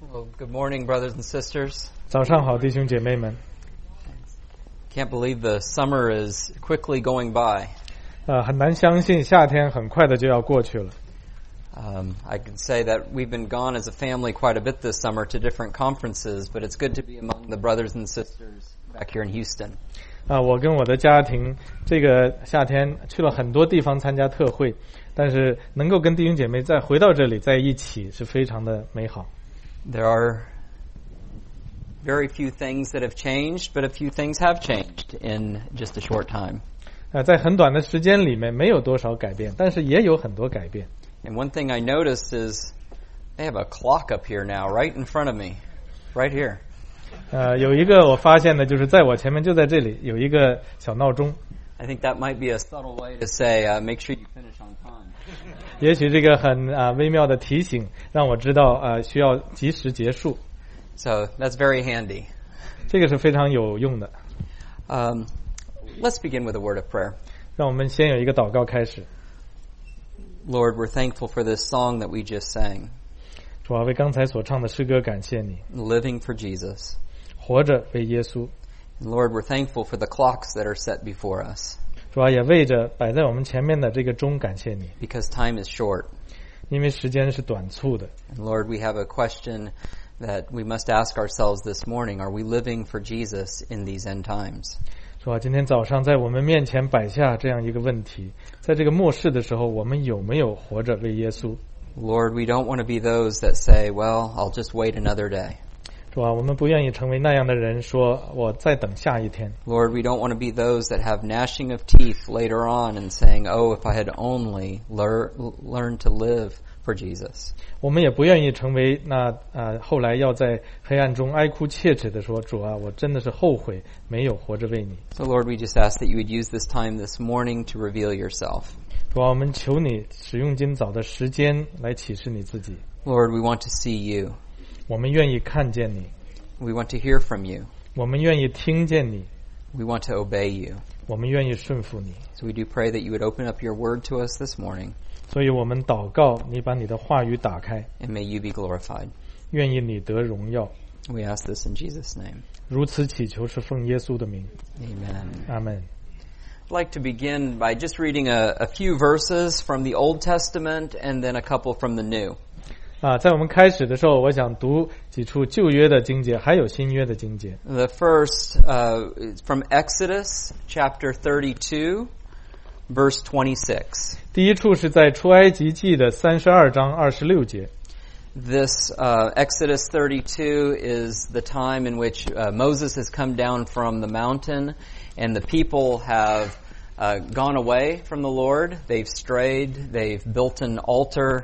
Well, good morning, brothers and sisters. 早上好，弟兄姐妹们。 Can't believe the summer is quickly going by. 很难相信夏天很快的就要过去了。 I can say that we've been gone as a family quite a bit this summer to different conferences, but it's good to be among the brothers and sisters back here in Houston. 我跟我的家庭这个夏天去了很多地方参加特会，但是能够跟弟兄姐妹再回到这里在一起是非常的美好。 There are very few things that have changed, but a few things have changed in just a short time. 在很短的时间里面没有多少改变，但是也有很多改变。 And one thing I noticed is they have a clock up here now, right in front of me, right here. 有一个我发现的就是在我前面就在这里有一个小闹钟。 I think that might be a subtle way to say, make sure you finish on time. 也许这个很微妙的提醒，让我知道需要及时结束。 So that's very handy. 这个是非常有用的。 Let's begin with a word of prayer. 让我们先有一个祷告开始。 Lord, we're thankful for this song that we just sang. 主啊，为刚才所唱的诗歌感谢你。 Living for Jesus. 活着为耶稣。 And Lord, we're thankful for the clocks that are set before us. 主啊，也为着摆在我们前面的这个钟感谢你。 Because time is short. 因为时间是短促的。 And Lord, we have a question that we must ask ourselves this morning. Are we living for Jesus in these end times? 主啊，今天早上在我们面前摆下这样一个问题，在这个末世的时候，我们有没有活着为耶稣？ Lord, we don't want to be those that say, well, I'll just wait another day. 主啊，我们不愿意成为那样的人，说我再等下一天。 Lord, we don't want to be those that have gnashing of teeth later on and saying, oh, if I had only learned to live for Jesus. 我们也不愿意成为那后来要在黑暗中哀哭切齿的说，主啊，我真的是后悔没有活着为你。 So Lord, we just ask that you would use this time this morning to reveal yourself. 主啊，我们求你使用今早的时间来启示你自己。 Lord, we want to see you. 我们愿意看见你。 We want to hear from you. 我们愿意听见你。 We want to obey you. 我们愿意顺服你。 So we do pray that you would open up your word to us this morning. 所以我们祷告，你把你的话语打开。 And may you be glorified. 愿意你得荣耀。 We ask this in Jesus' name. 如此祈求是奉耶稣的名。 Amen. 阿们。 I'd like to begin by just reading a few verses from the Old Testament and then a couple from the New. 在我们开始的时候，我想读几处旧约的经节，还有新约的经节。 The first is from Exodus chapter 32, verse 26. 第一处是在出埃及记的32章26节。 This Exodus 32 is the time in which Moses has come down from the mountain and the people have gone away from the Lord. They've strayed. They've built an altar,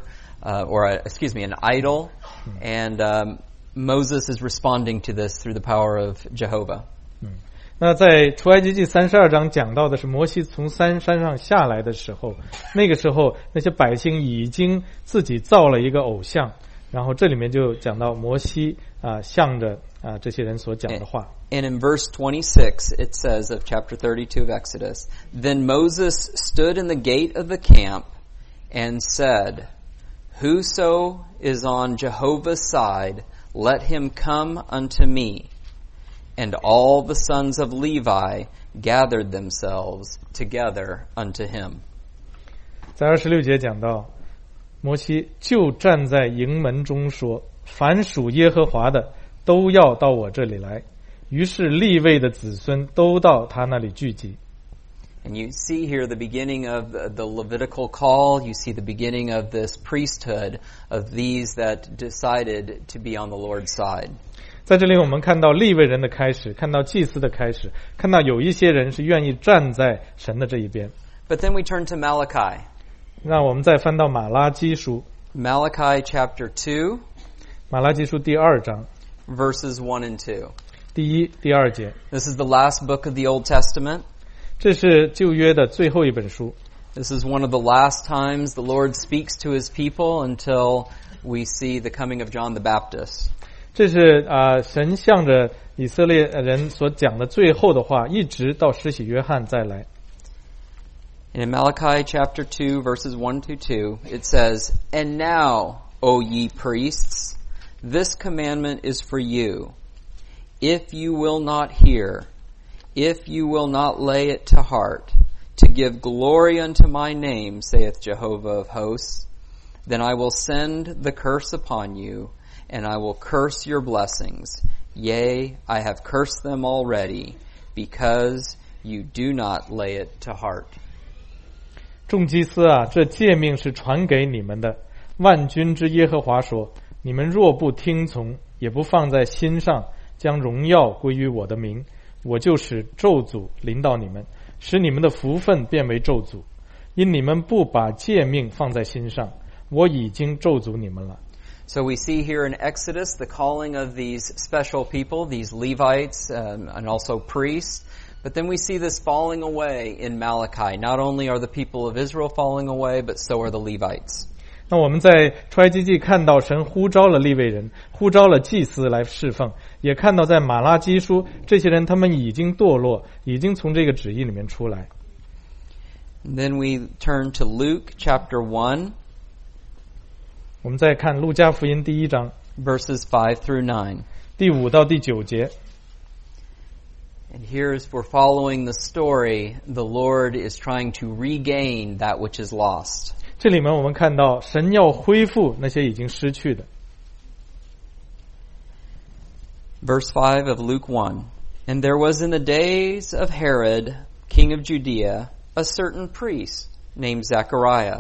an idol. And Moses is responding to this through the power of Jehovah. 那在出埃及记32章讲到的是摩西从山上下来的时候，那个时候那些百姓已经自己造了一个偶像，然后这里面就讲到摩西向着这些人所讲的话。 And in verse 26 it says of chapter 32 of Exodus, Then Moses stood in the gate of the camp and said, Whoso is on Jehovah's side, let him come unto me. And all the sons of Levi gathered themselves together unto him. 在26节讲到，摩西就站在营门中说，凡属耶和华的都要到我这里来。于是利未的子孙都到他那里聚集。 And you see here the beginning of the Levitical call. You see the beginning of this priesthood of these that decided to be on the Lord's side. 在这里我们看到利未人的开始，看到祭司的开始，看到有一些人是愿意站在神的这一边。 But then we turn to Malachi. 那我们再翻到马拉基书。 Malachi chapter 2. 马拉基书第2章。 Verses 1 and 2. 第1、第2节。 This is the last book of the Old Testament. 这是旧约的最后一本书。 This is one of the last times the Lord speaks to His people until we see the coming of John the Baptist. 这是神向着以色列人所讲的最后的话，一直到施洗约翰再来。 And in Malachi chapter 2, verses 1 to 2, it says, And now, O ye priests, This commandment is for you. If you will not hear, if you will not lay it to heart, to give glory unto my name, saith Jehovah of hosts, then I will send the curse upon you, and I will curse your blessings. Yea, I have cursed them already, because you do not lay it to heart. 众祭司啊，这诫命是传给你们的。万军之耶和华说：你们若不听从，也不放在心上，将荣耀归于我的名，我就使咒诅临到你们，使你们的福分变为咒诅。因你们不把诫命放在心上，我已经咒诅你们了。 So we see here in Exodus the calling of these special people, these Levites and also priests. But then we see this falling away in Malachi. Not only are the people of Israel falling away, but so are the Levites. 那我们在出埃及记看到神呼召了利未人，呼召了祭司来侍奉，也看到在马拉基书这些人他们已经堕落，已经从这个旨意里面出来。 And then we turn to Luke chapter 1. 我们再看路加福音第1章 verses 5 through 9. 第5到第9节。 And here as we're following the story, the Lord is trying to regain that which is lost. 这里面我们看到神要恢复那些已经失去的。 Verse 5 of Luke 1. And there was in the days of Herod, king of Judea, a certain priest named Zechariah,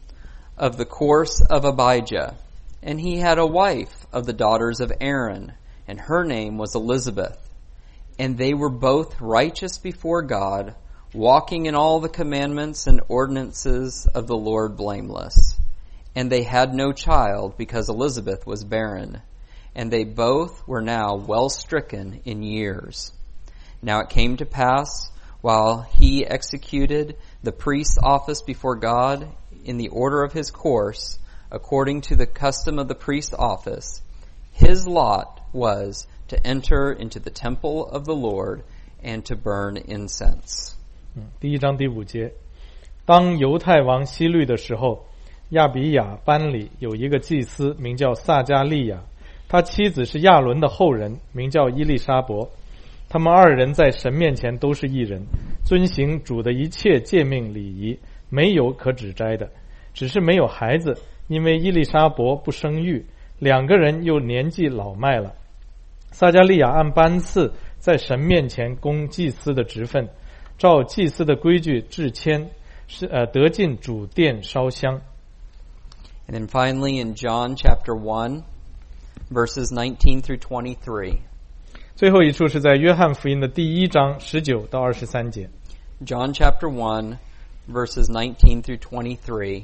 of the course of Abijah, and he had a wife of the daughters of Aaron, and her name was Elizabeth. And they were both righteous before God, walking in all the commandments and ordinances of the Lord blameless. And they had no child, because Elizabeth was barren. And they both were now well stricken in years. Now it came to pass, while he executed the priest's office before God in the order of his course, according to the custom of the priest's office, his lot was to enter into the temple of the Lord and to burn incense. 第1章第5节，当犹太王希律的时候，亚比雅班里有一个祭司，名叫撒迦利亚，他妻子是亚伦的后人，名叫伊丽莎伯。他们2人在神面前都是义人，遵行主的一切诫命礼仪，没有可指摘的，只是没有孩子，因为伊丽莎伯不生育，2个人又年纪老迈了。撒迦利亚按班次在神面前供祭司的职分，照祭司的规矩制签，得进主殿烧香。 And then finally in John chapter 1, verses 19 through 23. 最后一处是在约翰福音的第1章19到23节。 John chapter 1, verses 19 through 23.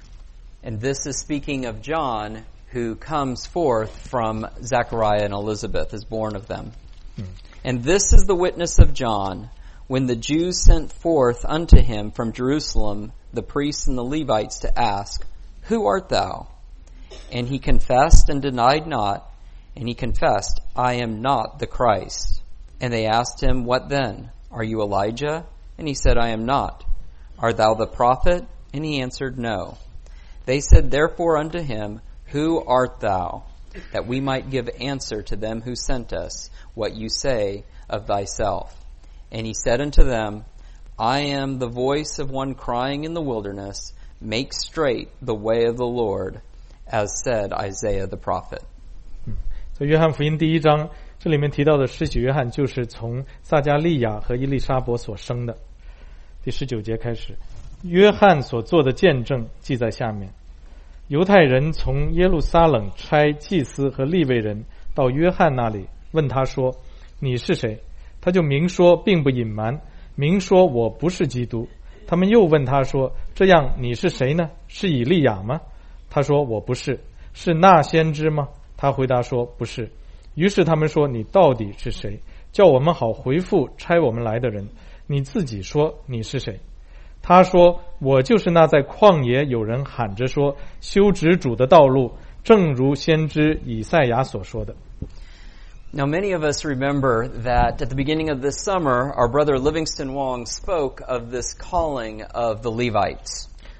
And this is speaking of John, who comes forth from Zechariah and Elizabeth, is born of them. And this is the witness of John, when the Jews sent forth unto him from Jerusalem the priests and the Levites to ask, Who art thou? And he confessed and denied not, and he confessed, I am not the Christ. And they asked him, What then? Are you Elijah? And he said, I am not. Art thou the prophet? And he answered, No. They said therefore unto him, Who art thou? That we might give answer to them who sent us, what you say of thyself. And he said unto them, I am the voice of one crying in the wilderness, Make straight the way of the Lord, as said Isaiah the prophet. 所以约翰福音第1章这里面提到的施洗约翰就是从撒迦利亚和伊丽莎伯所生的。第19节开始，约翰所做的见证记在下面。犹太人从耶路撒冷差祭司和利未人到约翰那里，问他说，你是谁？他就明说，并不隐瞒，明说我不是基督。他们又问他说，这样你是谁呢？是以利亚吗？他说，我不是。是那先知吗？他回答说，不是。于是他们说，你到底是谁？叫我们好回复差我们来的人，你自己说你是谁？他说，我就是那在旷野有人喊着说，修直主的道路，正如先知以赛亚所说的。 Now, many of us remember that at the beginning of this summer, our brother Livingston Wong spoke of this calling of the Levites.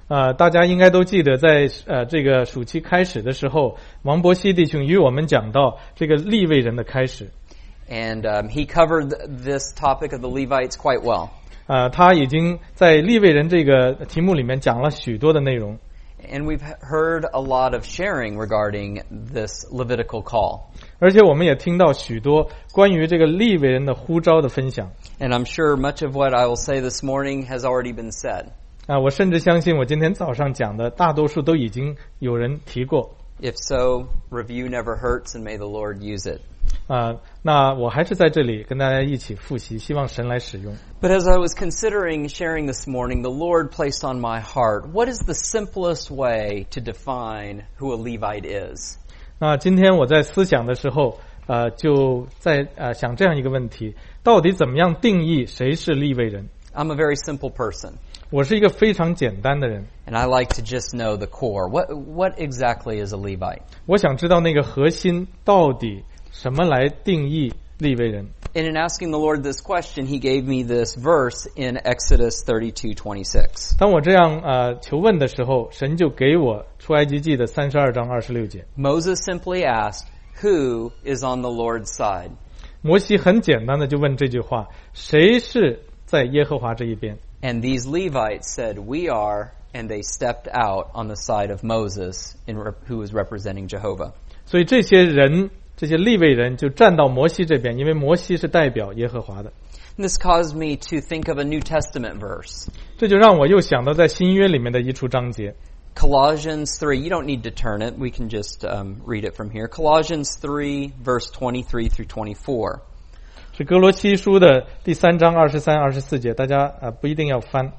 大家应该都记得在这个暑期开始的时候，王伯希弟兄与我们讲到这个利未人的开始。 And he covered this topic of the Levites quite well. 他已经在利未人这个题目里面讲了许多的内容。 And we've heard a lot of sharing regarding this Levitical call. 而且我们也听到许多关于这个利未人的呼召的分享。 And I'm sure much of what I will say this morning has already been said. 我甚至相信我今天早上讲的大多数都已经有人提过。 If so, review never hurts, and may the Lord use it. 那我还是在这里跟大家一起复习，希望神来使用。 But as I was considering sharing this morning, the Lord placed on my heart, what is the simplest way to define who a Levite is? 那今天我在思想的时候，就在想这样一个问题：到底怎么样定义谁是利未人？ I'm a very simple person. 我是一个非常简单的人。 And I like to just know the core. What exactly is a Levite? 我想知道那个核心到底什么来定义利未人。 And in asking the Lord this question, He gave me this verse in Exodus 32:26. 当我这样求问的时候，神就给我出埃及记的32章26节。 Moses simply asked, "Who is on the Lord's side?" 摩西很简单的就问这句话：谁是在耶和华这一边？ And these Levites said, "We are," and they stepped out on the side of Moses, who was representing Jehovah. 所以这些人，这些利未人就站到摩西这边，因为摩西是代表耶和华的。 And this caused me to think of a New Testament verse. 这就让我又想到在新约里面的一处章节。 Colossians 3, you don't need to turn it, we can just read it from here. Colossians 3, verse 23 through 24. 是哥罗西书的第3章23、24节，大家不一定要翻。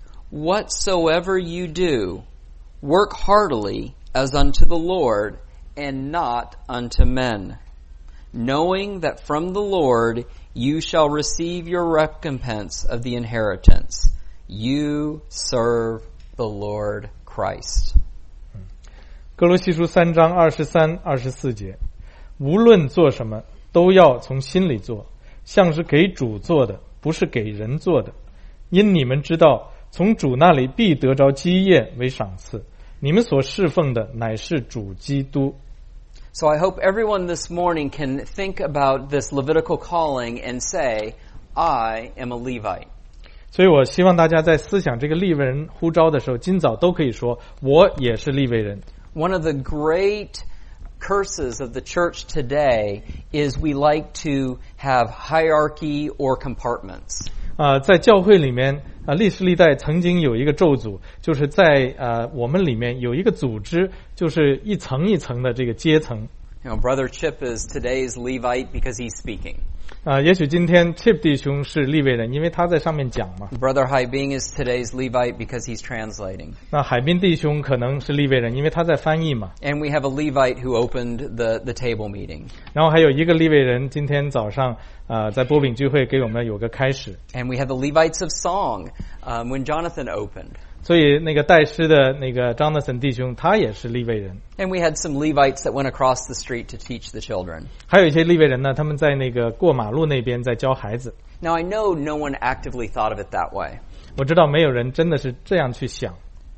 Whatsoever you do, work heartily as unto the Lord, and not unto men, knowing that from the Lord you shall receive your recompense of the inheritance. You serve the Lord Christ. 哥罗西书3章23、24节，无论做什么，都要从心里做，像是给主做的，不是给人做的。因你们知道，从主那里必得着基业为赏赐。你们所侍奉的乃是主基督。 So I hope everyone this morning can think about this Levitical calling and say, I am a Levite. 所以我希望大家在思想这个利未人呼召的时候，今早都可以说，我也是利未人。 One of the great curses of the church today is we like to have hierarchy or compartments. 在教会里面历史历代曾经有一个咒诅，就是在我们里面有一个组织，就是一层一层的这个阶层。 You know, Brother Chip is today's Levite because he's speaking. 也许今天 Chip 弟兄是利未人，因为他在上面讲嘛。 Brother Haibing is today's Levite because he's translating. 那海滨弟兄可能是利未人，因为他在翻译嘛。 And we have a Levite who opened the table meeting. 然后还有一个利未人，今天早上在波饼聚会给我们有个开始。 And we have the Levites of song when Jonathan opened. 所以那个带诗的那个 Jonathan 弟兄，他也是利未人。 And we had some Levites that went across the street to teach the children. 还有一些利未人呢，他们在那个过马路那边在教孩子。 Now I know no one actively thought of it that way. 我知道没有人真的是这样去想。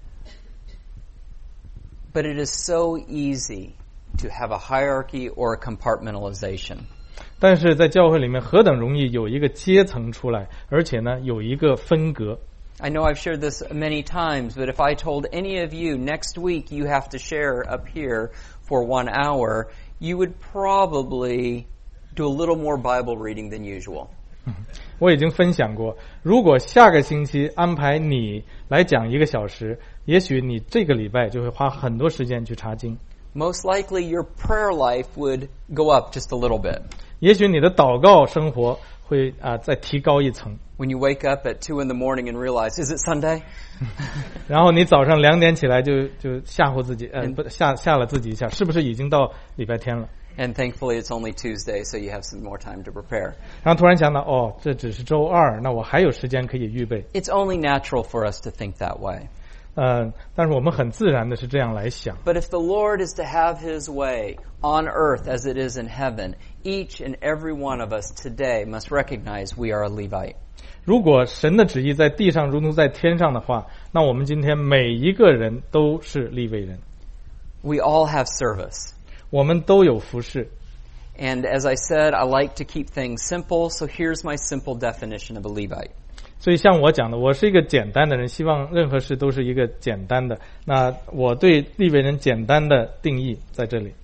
But it is so easy to have a hierarchy or a compartmentalization. 但是在教会里面何等容易有一个阶层出来，而且呢有一个分隔。 I know I've shared this many times, but if I told any of you next week you have to share up here for 1 hour, you would probably do a little more Bible reading than usual. 我已经分享过，如果下个星期安排你来讲1个小时，也许你这个礼拜就会花很多时间去查经。 Most likely your prayer life would go up just a little bit. 也许你的祷告生活会再提高一层。 When you wake up at 2 a.m. and realize, is it Sunday? 然后你早上2点起来就吓唬自己，吓了自己一下，是不是已经到礼拜天了？ And thankfully it's only Tuesday, so you have some more time to prepare. 然后突然想到，这只是周二，那我还有时间可以预备。 It's only natural for us to think that way. 但是我们很自然的是这样来想。 But if the Lord is to have His way on earth as it is in heaven, each and every one of us today must recognize we are a Levite. 如果神的旨意在地上如同在天上的话，那我们今天每一个人都是利未人， We all have service. 我们都有服事。 And as I said, I like to keep things simple, so here's my simple definition of a Levite. 所以像我讲的，我是一个简单的人，希望任何事都是一个简单的。那我对利未人简单的定义在这里。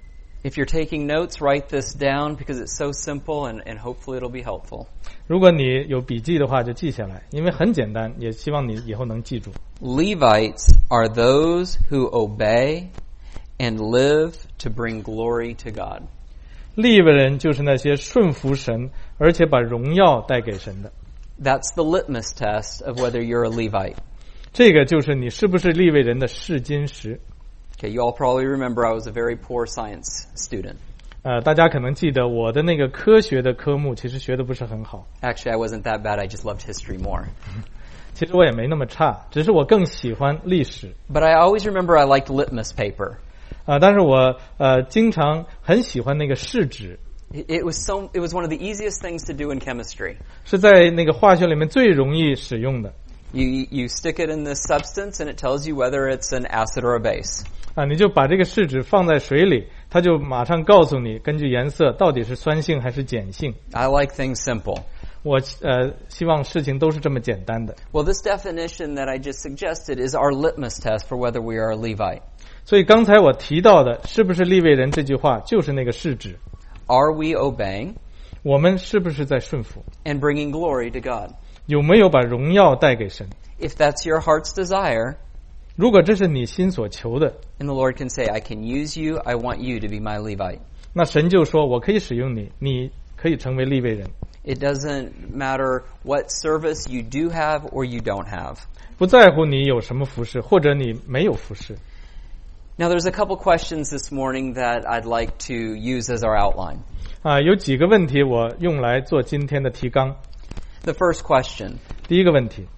If you're taking notes, write this down because it's so simple and hopefully it'll be helpful. 如果你有笔记的话，就记下来，因为很简单，也希望你以后能记住。 Levites are those who obey and live to bring glory to God. 利未人就是那些顺服神，而且把荣耀带给神的。 That's the litmus test of whether you're a Levite. 这个就是你是不是利未人的试金石。 Okay, you all probably remember I was a very poor science student. 大家可能记得我的那个科学的科目其实学的不是很好。 Actually, I wasn't that bad. I just loved history more. 其实我也没那么差，只是我更喜欢历史。 But I always remember I liked litmus paper. 但是我经常很喜欢那个试纸， It was one of the easiest things to do in chemistry. 是在那个化学里面最容易使用的。 You stick it in this substance and it tells you whether it's an acid or a base. 你就把这个试纸放在水里，它就马上告诉你根据颜色到底是酸性还是碱性。 I like things simple. 我希望事情都是这么简单的。 Well, this definition that I just suggested is our litmus test for whether we are a Levite. 所以刚才我提到的是不是利未人这句话就是那个试纸， Are we obeying 我们是不是在顺服， and bringing glory to God? 有没有把荣耀带给神。 If that's your heart's desire, 如果这是你心所求的， and the Lord can say, I can use you, I want you to be my Levite. 那神就说我可以使用你，你可以成为利未人。 It doesn't matter what service you do have or you don't have. 不在乎你有什么服事，或者你没有服事。 Now, there's a couple questions this morning that I'd like to use as our outline. 有几个问题我用来做今天的提纲。 The first question, 第一个问题，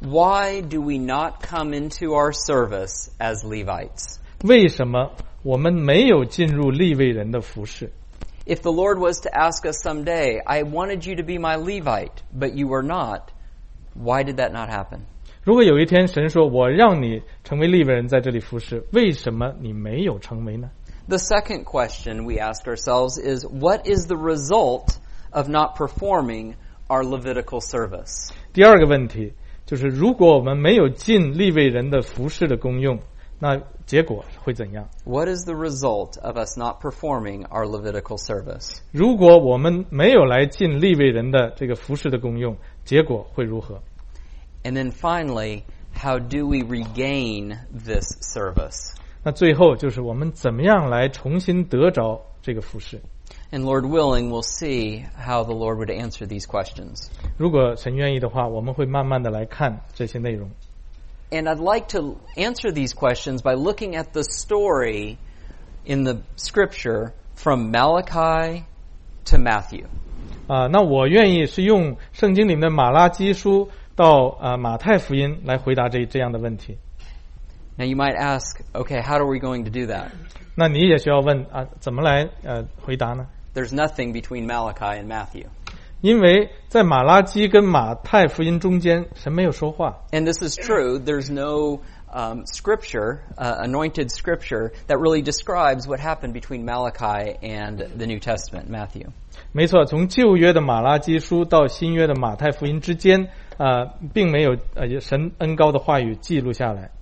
why do we not come into our service as Levites? 为什么我们没有进入利未人的服事？ If the Lord was to ask us someday, I wanted you to be my Levite, but you were not, why did that not happen? 如果有一天神说我让你成为利未人在这里服事，为什么你没有成为呢？ The second question we ask ourselves is, what is the result of not performing our Levitical service? 第二个问题就是如果我们没有尽利未人的服事的功用，那结果会怎样？ What is the result of us not performing our Levitical service? 如果我们没有来尽利未人的这个服事的功用，结果会如何？ And then finally, how do we regain this service? 那最后就是我们怎么样来重新得着这个服事？ And Lord willing, we'll see how the Lord would answer these questions. 如果神愿意的话，我们会慢慢的来看这些内容。 And I'd like to answer these questions by looking at the story in the scripture from Malachi to Matthew. 那我愿意是用圣经里面的马拉基书到马太福音来回答这样的问题。 Now you might ask, okay, how are we going to do that? 那你也需要问怎么来回答呢？ There's nothing between Malachi and Matthew. 因为在马拉基跟马太福音中间，神没有说话。 And this is true. There's no scripture, anointed scripture, that really describes what happened between Malachi and the New Testament, Matthew. 没错，从旧约的马拉基书到新约的马太福音之间，并没有神恩膏的话语记录下来。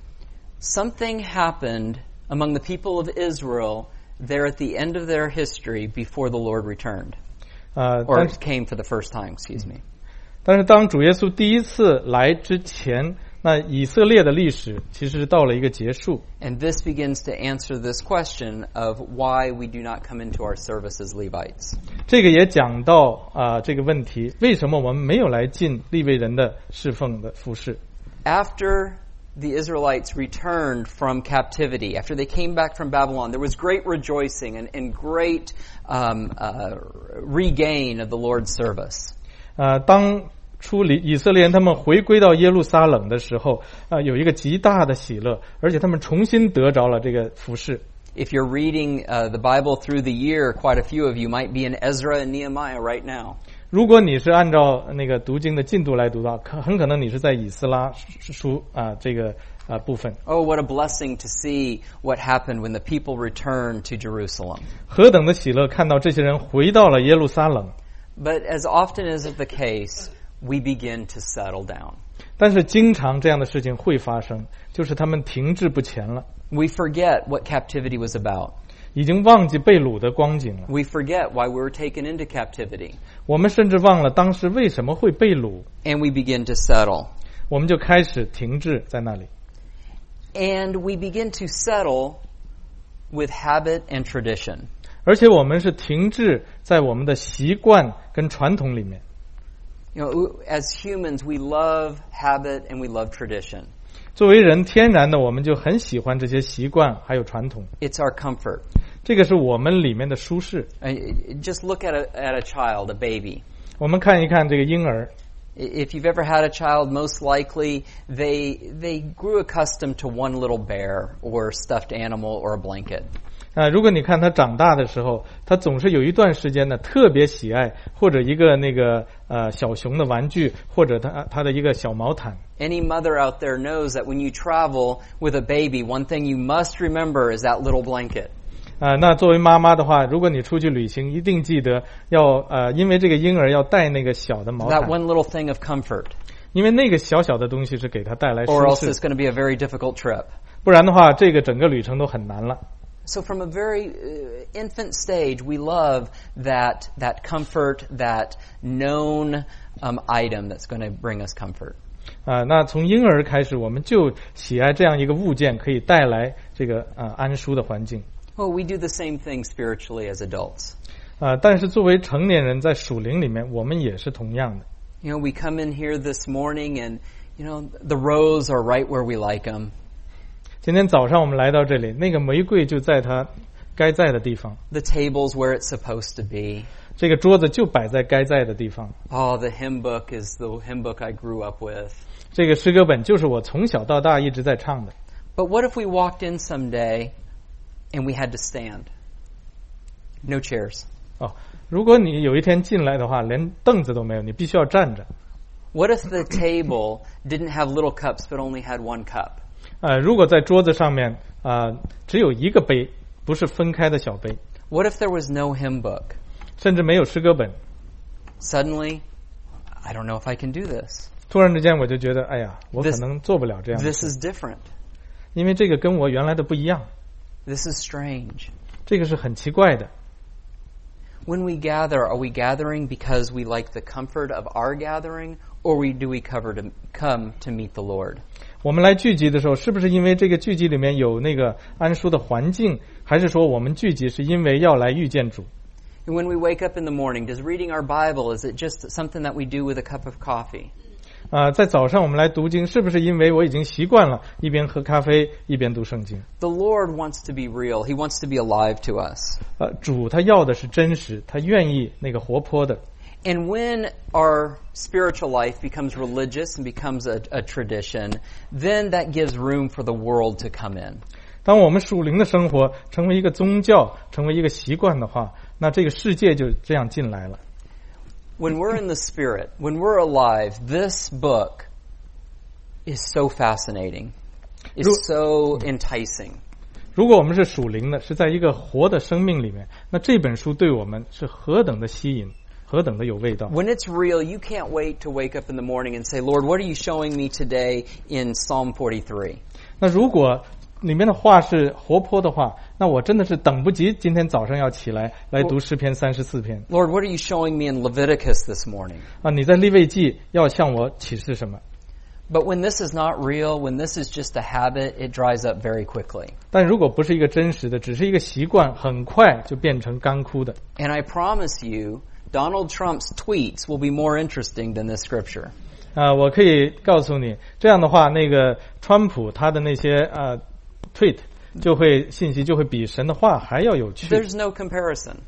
Something happened among the people of Israel there at the end of their history before the Lord returned. Or came for the first time, excuse me. 但是当主耶稣第一次来之前，那以色列的历史其实到了一个结束。 And this begins to answer this question of why we do not come into our service as Levites. 这个也讲到这个问题，为什么我们没有来尽利未人的侍奉的服事？ After the Israelites returned from captivity, after they came back from Babylon, there was great rejoicing and great regain of the Lord's service. 当以色列人他们回归到耶路撒冷的时候有一个极大的喜乐，而且他们重新得着了这个服事。 If you're reading the Bible through the year, quite a few of you might be in Ezra and Nehemiah right now. 如果你是按照那个读经的进度来读的话，很可能你是在以斯拉书这个部分。 Oh, what a blessing to see what happened when the people returned to Jerusalem. 何等的喜乐，看到这些人回到了耶路撒冷。 But as often as is the case, we begin to settle down. 但是经常这样的事情会发生，就是他们停滞不前了。 We forget what captivity was about. 已经忘记被掳的光景了。 We forget why we were taken into captivity. 我们甚至忘了当时为什么会被掳。 And we begin to settle. 我们就开始停滞在那里。 And we begin to settle with habit and tradition. 而且我们是停滞在我们的习惯跟传统里面。 You know, as humans, we love habit and we love tradition. 作为人，天然的我们就很喜欢这些习惯还有传统。 It's our comfort. 这个是我们里面的舒适。 Just look at a child, a baby. 我们看一看这个婴儿。 If you've ever had a child, most likely they grew accustomed to one little bear or stuffed animal or a blanket. 如果你看他长大的时候，他总是有一段时间呢特别喜爱或者一个那个小熊的玩具，或者他的一个小毛毯。 Any mother out there knows that when you travel with a baby, one thing you must remember is that little blanket. 那作为妈妈的话，如果你出去旅行，一定记得要因为这个婴儿要带那个小的毛毯。 That one little thing of comfort. 因为那个小小的东西是给他带来舒适。 Or else it's going to be a very difficult trip. 不然的话，这个整个旅程都很难了。 So from a very infant stage, we love that comfort, that known item that's going to bring us comfort. 那从婴儿开始，我们就喜爱这样一个物件，可以带来这个安舒的环境。 Well, we do the same thing spiritually as adults. 但是作为成年人，在属灵里面，我们也是同样的。 You know, we come in here this morning, and you know the roses are right where we like them. 今天早上我们来到这里，那个玫瑰就在它该在的地方。 The table's where it's supposed to be. 这个桌子就摆在该在的地方。 Oh, the hymn book is the hymn book I grew up with. 这个诗歌本就是我从小到大一直在唱的。 But what if we walked in someday and we had to stand? No chairs. 如果你有一天进来的话，连凳子都没有，你必须要站着。 What if the table didn't have little cups but only had one cup? 如果在桌子上面只有一个杯，不是分开的小杯。 What if there was no hymn book? 甚至没有诗歌本。 Suddenly, I don't know if I can do this. 突然之间我就觉得，哎呀，我可能做不了这样的事。 This is different. 因为这个跟我原来的不一样。 This is strange. 这个是很奇怪的。 When we gather, are we gathering because we like the comfort of our gathering, or do we come to meet the Lord? 我们来聚集的时候，是不是因为这个聚集里面有那个安舒的环境，还是说我们聚集是因为要来遇见主？ And when we wake up in the morning, does reading our Bible, is it just something that we do with a cup of coffee? 在早上我们来读经，是不是因为我已经习惯了一边喝咖啡一边读圣经？ The Lord wants to be real. He wants to be alive to us. 主他要的是真实，他愿意那个活泼的。 And when our spiritual life becomes religious and becomes a tradition, then that gives room for the world to come in. 当我们属灵的生活成为一个宗教，成为一个习惯的话，那这个世界就这样进来了。 When we're in the Spirit, when we're alive, this book is so fascinating. It's so enticing. 如果我们是属灵的，是在一个活的生命里面，那这本书对我们是何等的吸引，何等的有味道。 When it's real, you can't wait to wake up in the morning and say, Lord, what are you showing me today in Psalm 43? 那如果里面的话是活泼的话，那我真的是等不及今天早上要起来读诗篇34篇。 Lord, what are you showing me in Leviticus this morning? 你在利未记要向我启示什么？ But when this is not real, when this is just a habit, it dries up very quickly. 但如果不是一个真实的，只是一个习惯，很快就变成干枯的。 And I promise you, Donald Trump's tweets will be more interesting than this scripture. 我可以告诉你，这样的话，那个川普他的那些tweet 信息就会比神的话还要有趣。 There's no comparison.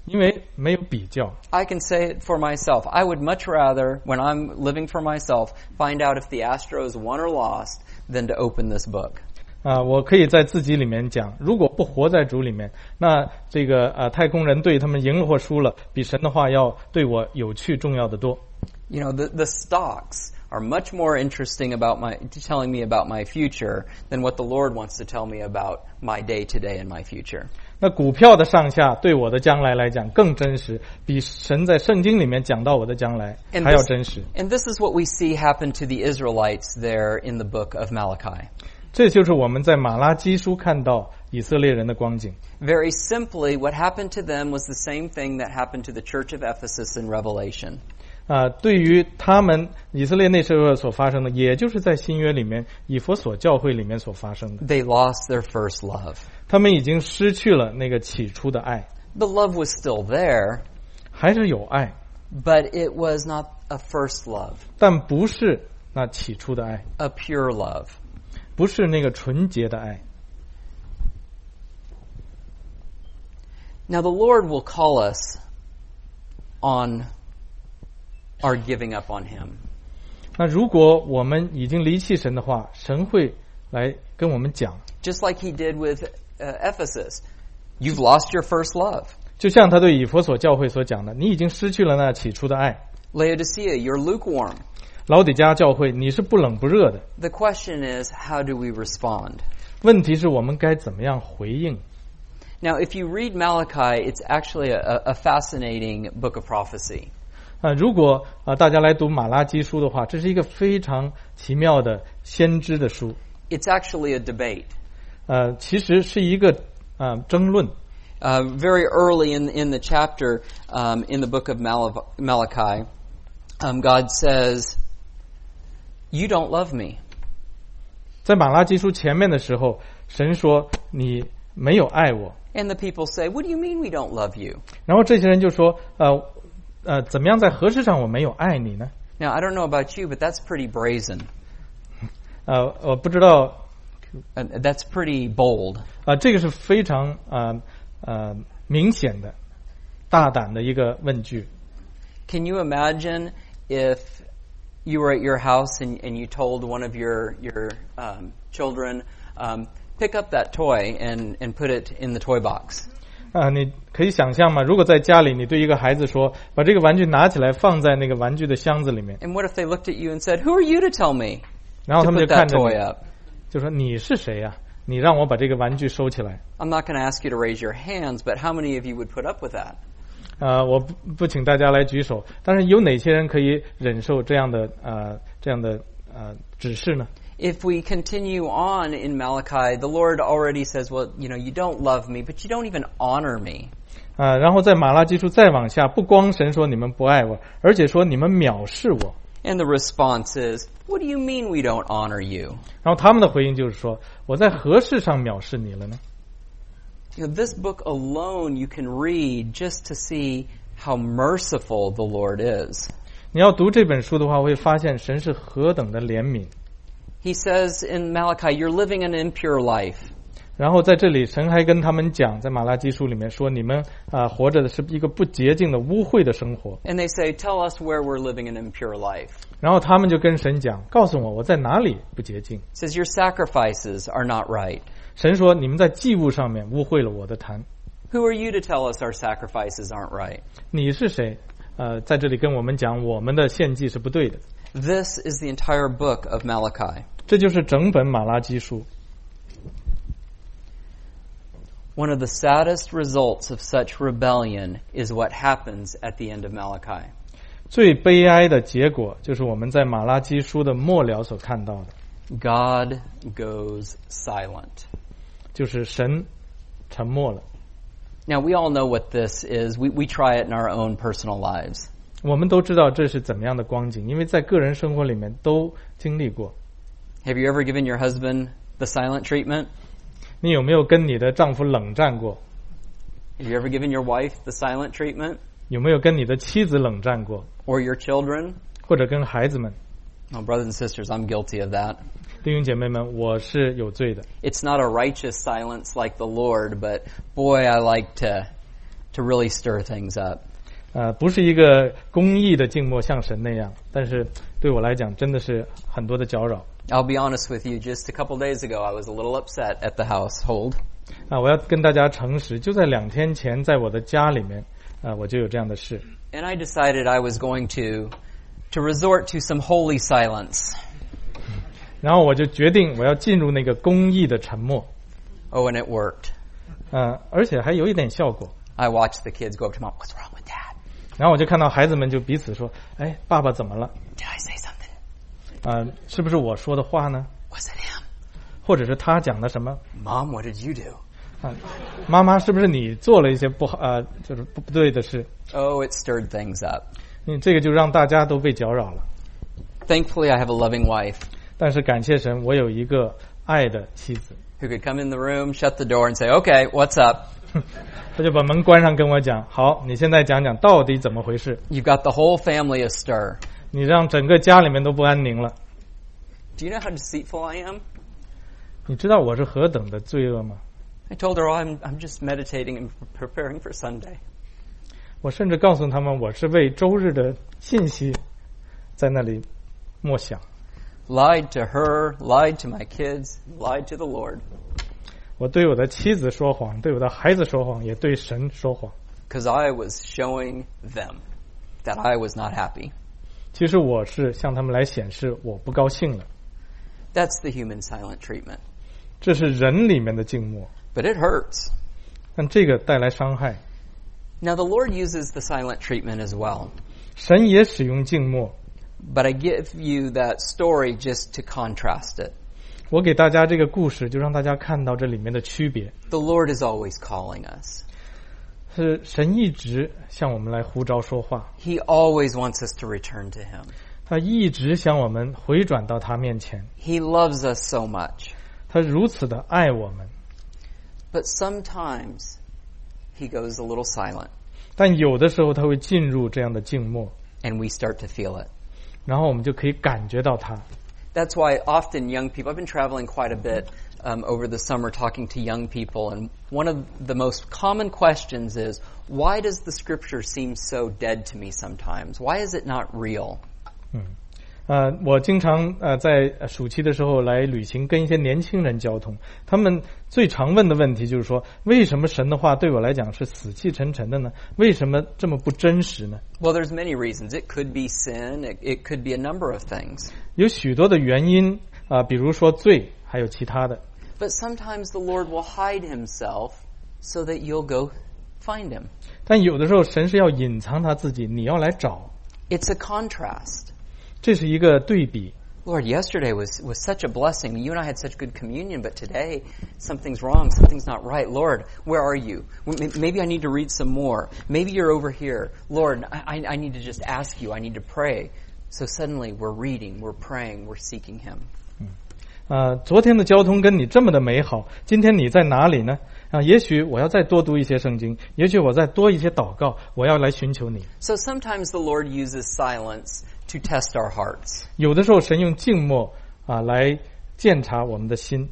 因为没有比较。 I can say it for myself. I would much rather, when I'm living for myself, find out if the Astros won or lost than to open this book. 我可以在自己里面讲，如果不活在主里面，那这个太空人队他们赢了或输了，比神的话要对我有趣重要的多。 You know, the stocks are much more interesting about telling me about my future than what the Lord wants to tell me about my day today and my future. 那股票的上下对我的将来来讲更真实，比神在圣经里面讲到我的将来还要真实。 And this is what we see happen to the Israelites there in the book of Malachi. 这就是我们在马拉基书看到以色列人的光景。 Very simply, what happened to them was the same thing that happened to the church of Ephesus in Revelation. 对于他们以色列那时候所发生的，也就是在新约里面以弗所教会里面所发生的。 They lost their first love. 他们已经失去了那个起初的爱， The love was still there, 还是有爱， but it was not a first love, 但不是那起初的爱， a pure love. 不是那个纯洁的爱。 Now the Lord will call us on our giving up on Him. 那如果我们已经离弃神的话，神会来跟我们讲， Just like He did with Ephesus. You've lost your first love. 就像他对以弗所教会所讲的，你已经失去了那起初的爱。 Laodicea, you're lukewarm. 老底嘉教会，你是不冷不热的。 The question is, how do we respond? 问题是我们该怎么样回应？ Now, if you read Malachi, it's actually a fascinating book of prophecy. 如果大家来读马拉基书的话，这是一个非常奇妙的先知的书。 It's actually a debate. 其实是一个争论。 Very early in the chapter, in the book of Malachi, God says, "You don't love me." 在马拉基书前面的时候，神说你没有爱我。 And the people say, "What do you mean we don't love you?" 然后这些人就说，怎么样在何事上我没有爱你呢？ Now, I don't know about you, but that's pretty brazen. 我不知道， That's pretty bold. 这个是非常明显的、大胆的一个问句。 Can you imagine if you were at your house and you told one of your children, pick up that toy and put it in the toy box? 你可以想象吗？如果在家里，你对一个孩子说，把这个玩具拿起来放在那个玩具的箱子里面， And what if they looked at you and said, "Who are you to tell me 然后 to 他们 put 就看 that 着 toy 你， up?" 就说你是谁呀？你让我把这个玩具收起来。 I'm not going to ask you to raise your hands, but how many of you would put up with that? 我不请大家来举手，但是有哪些人可以忍受这样的指示呢？ If we continue on in Malachi, the Lord already says, well, you don't love me, but you don't even honor me. 然后在马拉基书再往下，不光神说你们不爱我，而且说你们藐视我。 And the response is, what do you mean we don't honor you? 然后他们的回应就是说，我在何事上藐视你了呢？ This book alone you can read just to see how merciful the Lord is. 你要读这本书的话，会发现神是何等的怜悯。 He says in Malachi, you're living an impure life. 然后在这里，神还跟他们讲，在马拉基书里面说，你们活着的是一个不洁净的、污秽的生活。 And they say, tell us where we're living an impure life. 然后他们就跟神讲，告诉我在哪里不洁净。 It says, your sacrifices are not right. 神说，你们在祭物上面污秽了我的坛。 Who are you to tell us our sacrifices aren't right? 你是谁？在这里跟我们讲，我们的献祭是不对的。 This is the entire book of Malachi. 这就是整本马拉基书。 One of the saddest results of such rebellion is what happens at the end of Malachi. 最悲哀的结果就是我们在马拉基书的末了所看到的， God goes silent. 就是神沉默了。 Now, we all know what this is. We try it in our own personal lives. 我们都知道这是怎么样的光景，因为在个人生活里面都经历过。 Have you ever given your husband the silent treatment? 你有没有跟你的丈夫冷战过？ Have you ever given your wife the silent treatment? 有没有跟你的妻子冷战过？ Or your children? 或者跟孩子们？ Oh, brothers and sisters, I'm guilty of that. 弟兄姐妹们，我是有罪的。 It's not a righteous silence like the Lord, but boy, I like to to really stir things up. 不是一个公义的静默像神那样，但是对我来讲真的是很多的搅扰。 I'll be honest with you, just a couple days ago I was a little upset at the household. 我要跟大家诚实，就在2天前在我的家里面我就有这样的事。 And I decided I was going to resort to some holy silence. 然后我就决定我要进入那个公义的沉默。 Oh, and it worked. 而且还有一点效果。 I watched the kids go up to Mom, what's wrong with Dad? 然后我就看到孩子们就彼此说，哎，爸爸怎么了？ Did I say something? 是不是我说的话呢？ Was it him? 或者是他讲的什么？ Mom, what did you do? 妈妈，是不是你做了一些不好就是不对的事？ Oh, it stirred things up. 这个就让大家都被搅扰了。 Thankfully, I have a loving wife 但是感谢神，我有一个爱的妻子， who could come in the room, shut the door, and say, okay, what's up? 他就把门关上跟我讲，好，你现在讲讲到底怎么回事？ You've got the whole family astir. 你让整个家里面都不安宁了。 Do you know how deceitful I am? 你知道我是何等的罪恶吗？ I told her, oh, I'm just meditating and preparing for Sunday. 我甚至告诉他们，我是为周日的信息在那里默想。 Lied to her, lied to my kids, lied to the Lord. 我对我的妻子说谎，对我的孩子说谎，也对神说谎。 Because I was showing them that I was not happy. 其实我是向他们来显示我不高兴了。 That's the human silent treatment. 这是人里面的静默， But it hurts. 但这个带来伤害。 Now the Lord uses the silent treatment as well. 神也使用静默， But I give you that story just to contrast it. 我给大家这个故事，就让大家看到这里面的区别。 The Lord is always calling us. 是神一直向我们来呼召说话， He always wants us to return to Him. 他一直想我们回转到他面前， He loves us so much. 他如此的爱我们。 But sometimes He goes a little silent, 但有的时候他会进入这样的静默， and we start to feel it. 然后我们就可以感觉到他。 That's why often young people, I've been traveling quite a bit over the summer talking to young people, and one of the most common questions is, why does the scripture seem so dead to me sometimes? Why is it not real? 我经常在暑期的时候来旅行，跟一些年轻人交通，他们最常问的问题就是说，为什么神的话对我来讲是死气沉沉的呢？为什么这么不真实呢？ Well, there's many reasons. It could be sin. It could be a number of things. 有许多的原因比如说罪，还有其他的。 But sometimes the Lord will hide Himself so that you'll go find Him. 但有的时候神是要隐藏他自己，你要来找， It's a contrast. 这是一个对比。 Lord, yesterday was such a blessing. You and I had such good communion, but today something's wrong. Something's not right. Lord, where are you? Maybe I need to read some more. Maybe you're over here. Lord, I need to just ask you. I need to pray. So suddenly we're reading, we're praying, we're seeking Him. 昨天的交通跟你这么的美好，今天你在哪里呢？也许我要再多读一些圣经，也许我再多一些祷告，我要来寻求你。 So sometimes the Lord uses silence to test our hearts. 有的时候神用静默来鉴察我们的心。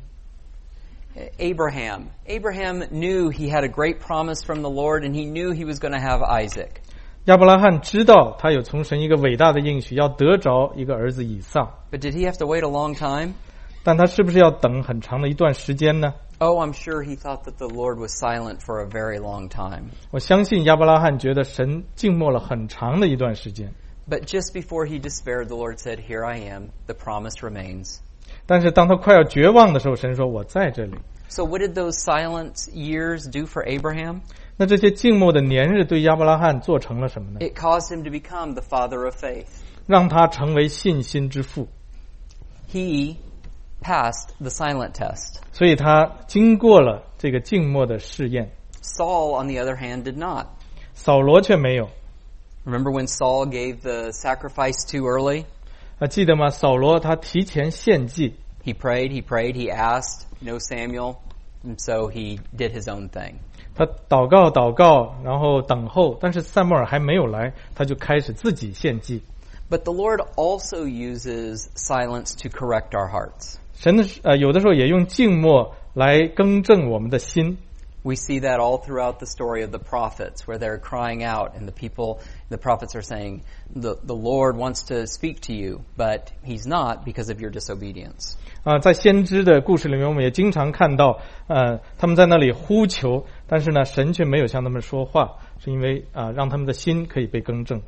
Abraham knew he had a great promise from the Lord, and he knew he was going to have Isaac. 亚伯拉罕知道他有从神一个伟大的应许，要得着一个儿子以撒， But did he have to wait a long time? 但他是不是要等很长的一段时间呢？ Oh, I'm sure he thought that the Lord was silent for a very long time. 我相信亚伯拉罕觉得神静默了很长的一段时间。 But just before he despaired, the Lord said, Here I am. The promise remains. 但是当他快要绝望的时候，神说：“我在这里。” So what did those silent years do for Abraham? 那这些静默的年日对亚伯拉罕做成了什么呢？ It caused him to become the father of faith. 让他成为信心之父。 He passed the silent test. 所以他经过了这个静默的试验。 Saul, on the other hand, did not. 扫罗却没有。 Remember when Saul gave the sacrifice too early? 记得吗？扫罗他提前献祭。 He prayed, he asked, no Samuel, and so he did his own thing. 他祷告，然后等候，但是撒母耳还没有来，他就开始自己献祭。 But the Lord also uses silence to correct our hearts. 神有的时候也用静默来更正我们的心。 We see that all throughout the story of the prophets, where they're crying out, and the prophets are saying, the Lord wants to speak to you, but He's not because of your disobedience. 在先知的故事里面，我们也经常看到，他们在那里呼求，但是呢，神却没有向他们说话，是因为让他们的心可以被更正。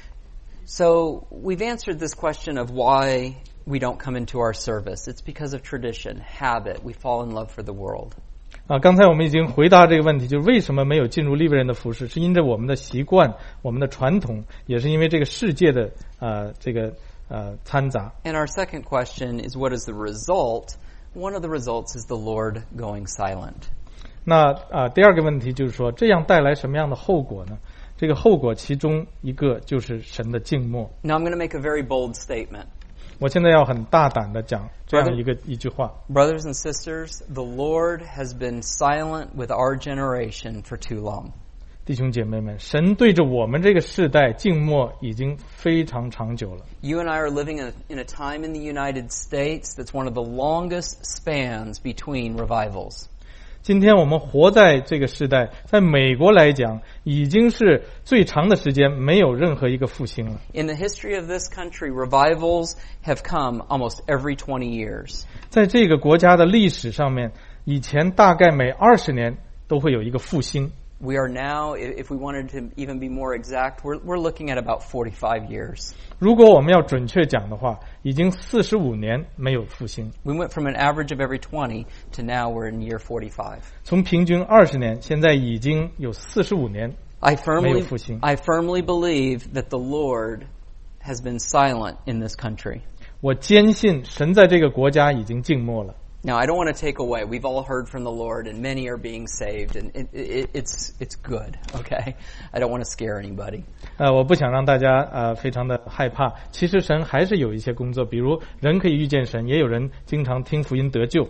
So we've answered this question of why we don't come into our service. It's because of tradition, habit. We fall in love for the world. 刚才我们已经回答这个问题，就是为什么没有进入利未人的服事，是因着我们的习惯、我们的传统，也是因为这个世界的掺杂。 And our second question is, what is the result? One of the results is the Lord going silent. 那第二个问题就是说，这样带来什么样的后果呢？这个后果其中一个就是神的静默。 Now I'm going to make a very bold statement. 我现在要很大胆的讲这样一句话。 Brothers and sisters, the Lord has been silent with our generation for too long. 弟兄姐妹们，神对着我们这个世代静默已经非常长久了。 You and I are living in a time in the United States that's one of the longest spans between revivals. 今天我们活在这个时代，在美国来讲，已经是最长的时间没有任何一个复兴了。 In the history of this country, revivals have come almost every 20 years. 在这个国家的历史上面，以前大概每20年都会有一个复兴。 We are now, if we wanted to even be more exact, we're looking at about 45 years. 如果我们要准确讲的话，已经45年没有复兴。 We went from an average of every 20 to now we're in year 45. 从平均20年，现在已经有45年没有复兴。 I firmly believe that the Lord has been silent in this country. 我坚信神在这个国家已经静默了。 Now, I don't want to take away. We've all heard from the Lord, and many are being saved, and it's good. Okay, I don't want to scare anybody. 我不想让大家非常的害怕。其实神还是有一些工作，比如人可以遇见神，也有人经常听福音得救。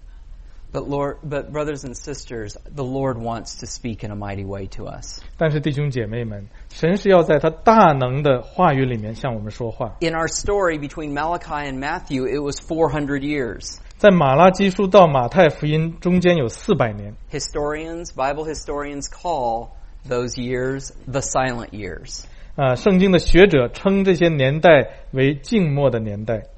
But brothers and sisters, the Lord wants to speak in a mighty way to us. 但是弟兄姐妹们，神是要在他大能的话语里面向我们说话。 In our story between Malachi and Matthew, it was 400 years. 在马拉基书到马太福音中间有400年。 Bible historians call those years the silent years. 圣经的学者称这些年代为静默的年代。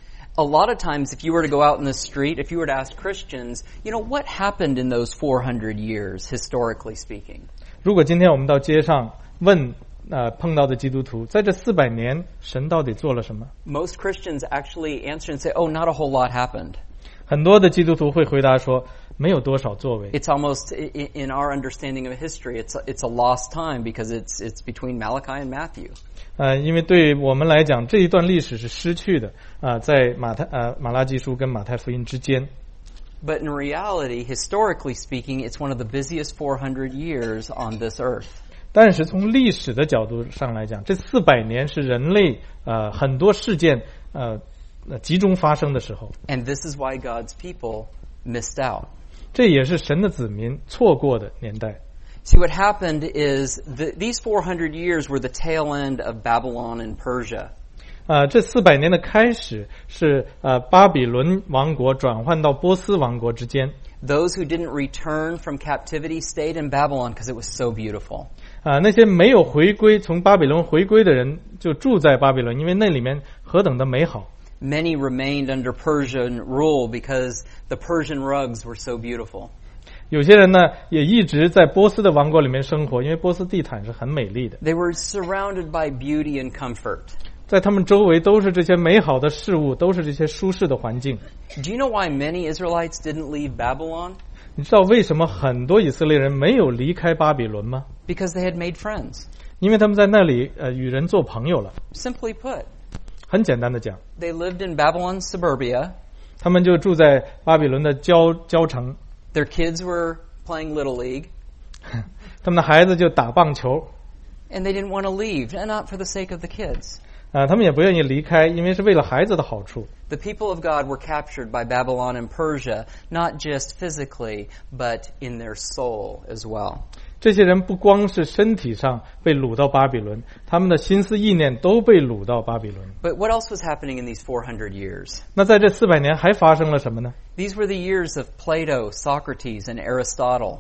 A lot of times, if you were to go out in the street, if you were to ask Christians, what happened in those 400 years, historically speaking? 如果今天我们到街上问碰到的基督徒，在这400年，神到底做了什么？ Most Christians actually answer and say, "Oh, not a whole lot happened." 很多的基督徒会回答说，没有多少作为。 It's almost in our understanding of history, it's a lost time because it's between Malachi and Matthew. 因为对我们来讲，这一段历史是失去的在马拉基书跟马太福音之间。 But in reality, historically speaking, it's one of the busiest 400 years on this earth. 但是从历史的角度上来讲，这400年是人类很多事件集中发生的时候。 And this is why God's people missed out. 这也是神的子民错过的年代。 See, what happened is these 400 years were the tail end of Babylon and Persia. 这400年的开始是巴比伦王国转换到波斯王国之间。 Those who didn't return from captivity stayed in Babylon because it was so beautiful. 那些没有回归从巴比伦回归的人就住在巴比伦，因为那里面何等的美好。 Many remained under Persian rule because the Persian rugs were so beautiful. 有些人呢也一直在波斯的王国里面生活，因为波斯地毯是很美丽的。 They were surrounded by beauty and comfort. 在他们周围都是这些美好的事物，都是这些舒适的环境。 Do you know why many Israelites didn't leave Babylon? 你知道为什么很多以色列人没有离开巴比伦吗？ Because they had made friends. 因为他们在那里与人做朋友了。 Simply put, 很简单的讲， they lived in Babylon's suburbia. 他们就住在巴比伦的郊城。 Their kids were playing Little League. 他们的孩子就打棒球。 And they didn't want to leave, and not for the sake of the kids. 他们也不愿意离开，因为是为了孩子的好处。 The people of God were captured by Babylon and Persia, not just physically, but in their soul as well. 这些人不光是身体上被掳到巴比伦，他们的心思意念都被掳到巴比伦。 But what else was happening in these 400 years? 那在这400年还发生了什么呢？ These were the years of Plato, Socrates, and Aristotle.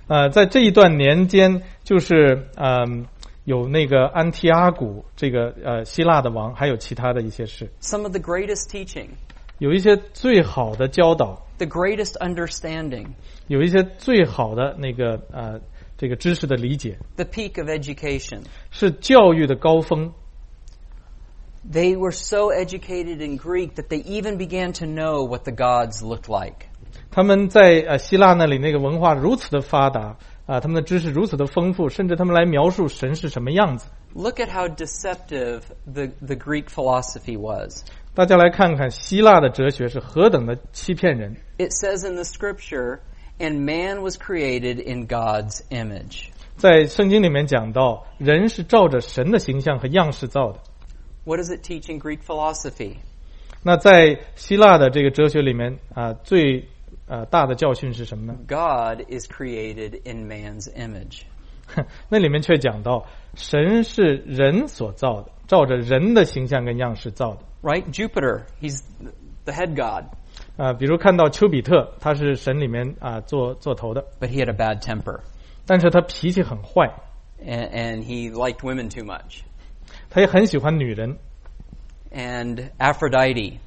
在这一段年间，就是有那个安提阿古这个希腊的王，还有其他的一些事。 Some of the greatest teaching, 有一些最好的教导， the greatest understanding, 有一些最好的那个这个知识的理解， the peak of education. 是教育的高峰。 They were so educated in Greek that they even began to know what the gods looked like. 他们在希腊那里那个文化如此的发达他们的知识如此的丰富，甚至他们来描述神是什么样子。 Look at how deceptive the Greek philosophy was. 大家来看看希腊的哲学是何等的欺骗人。 It says in the scripture, and man was created in God's image. 在圣经里面讲到，人是照着神的形象和样式造的。 What does it teach in Greek philosophy? 那在希腊的这个哲学里面最大的教训是什么呢？ God is created in man's image. 那里面却讲到，神是人所造的，照着人的形象跟样式造的。 Right? Jupiter, he's the head god. 比如看到丘比特，他是神里面做头的， But he had a bad temper. 但是他脾气很坏， And he liked women too much. 他也很喜欢女人。 And Aphrodite.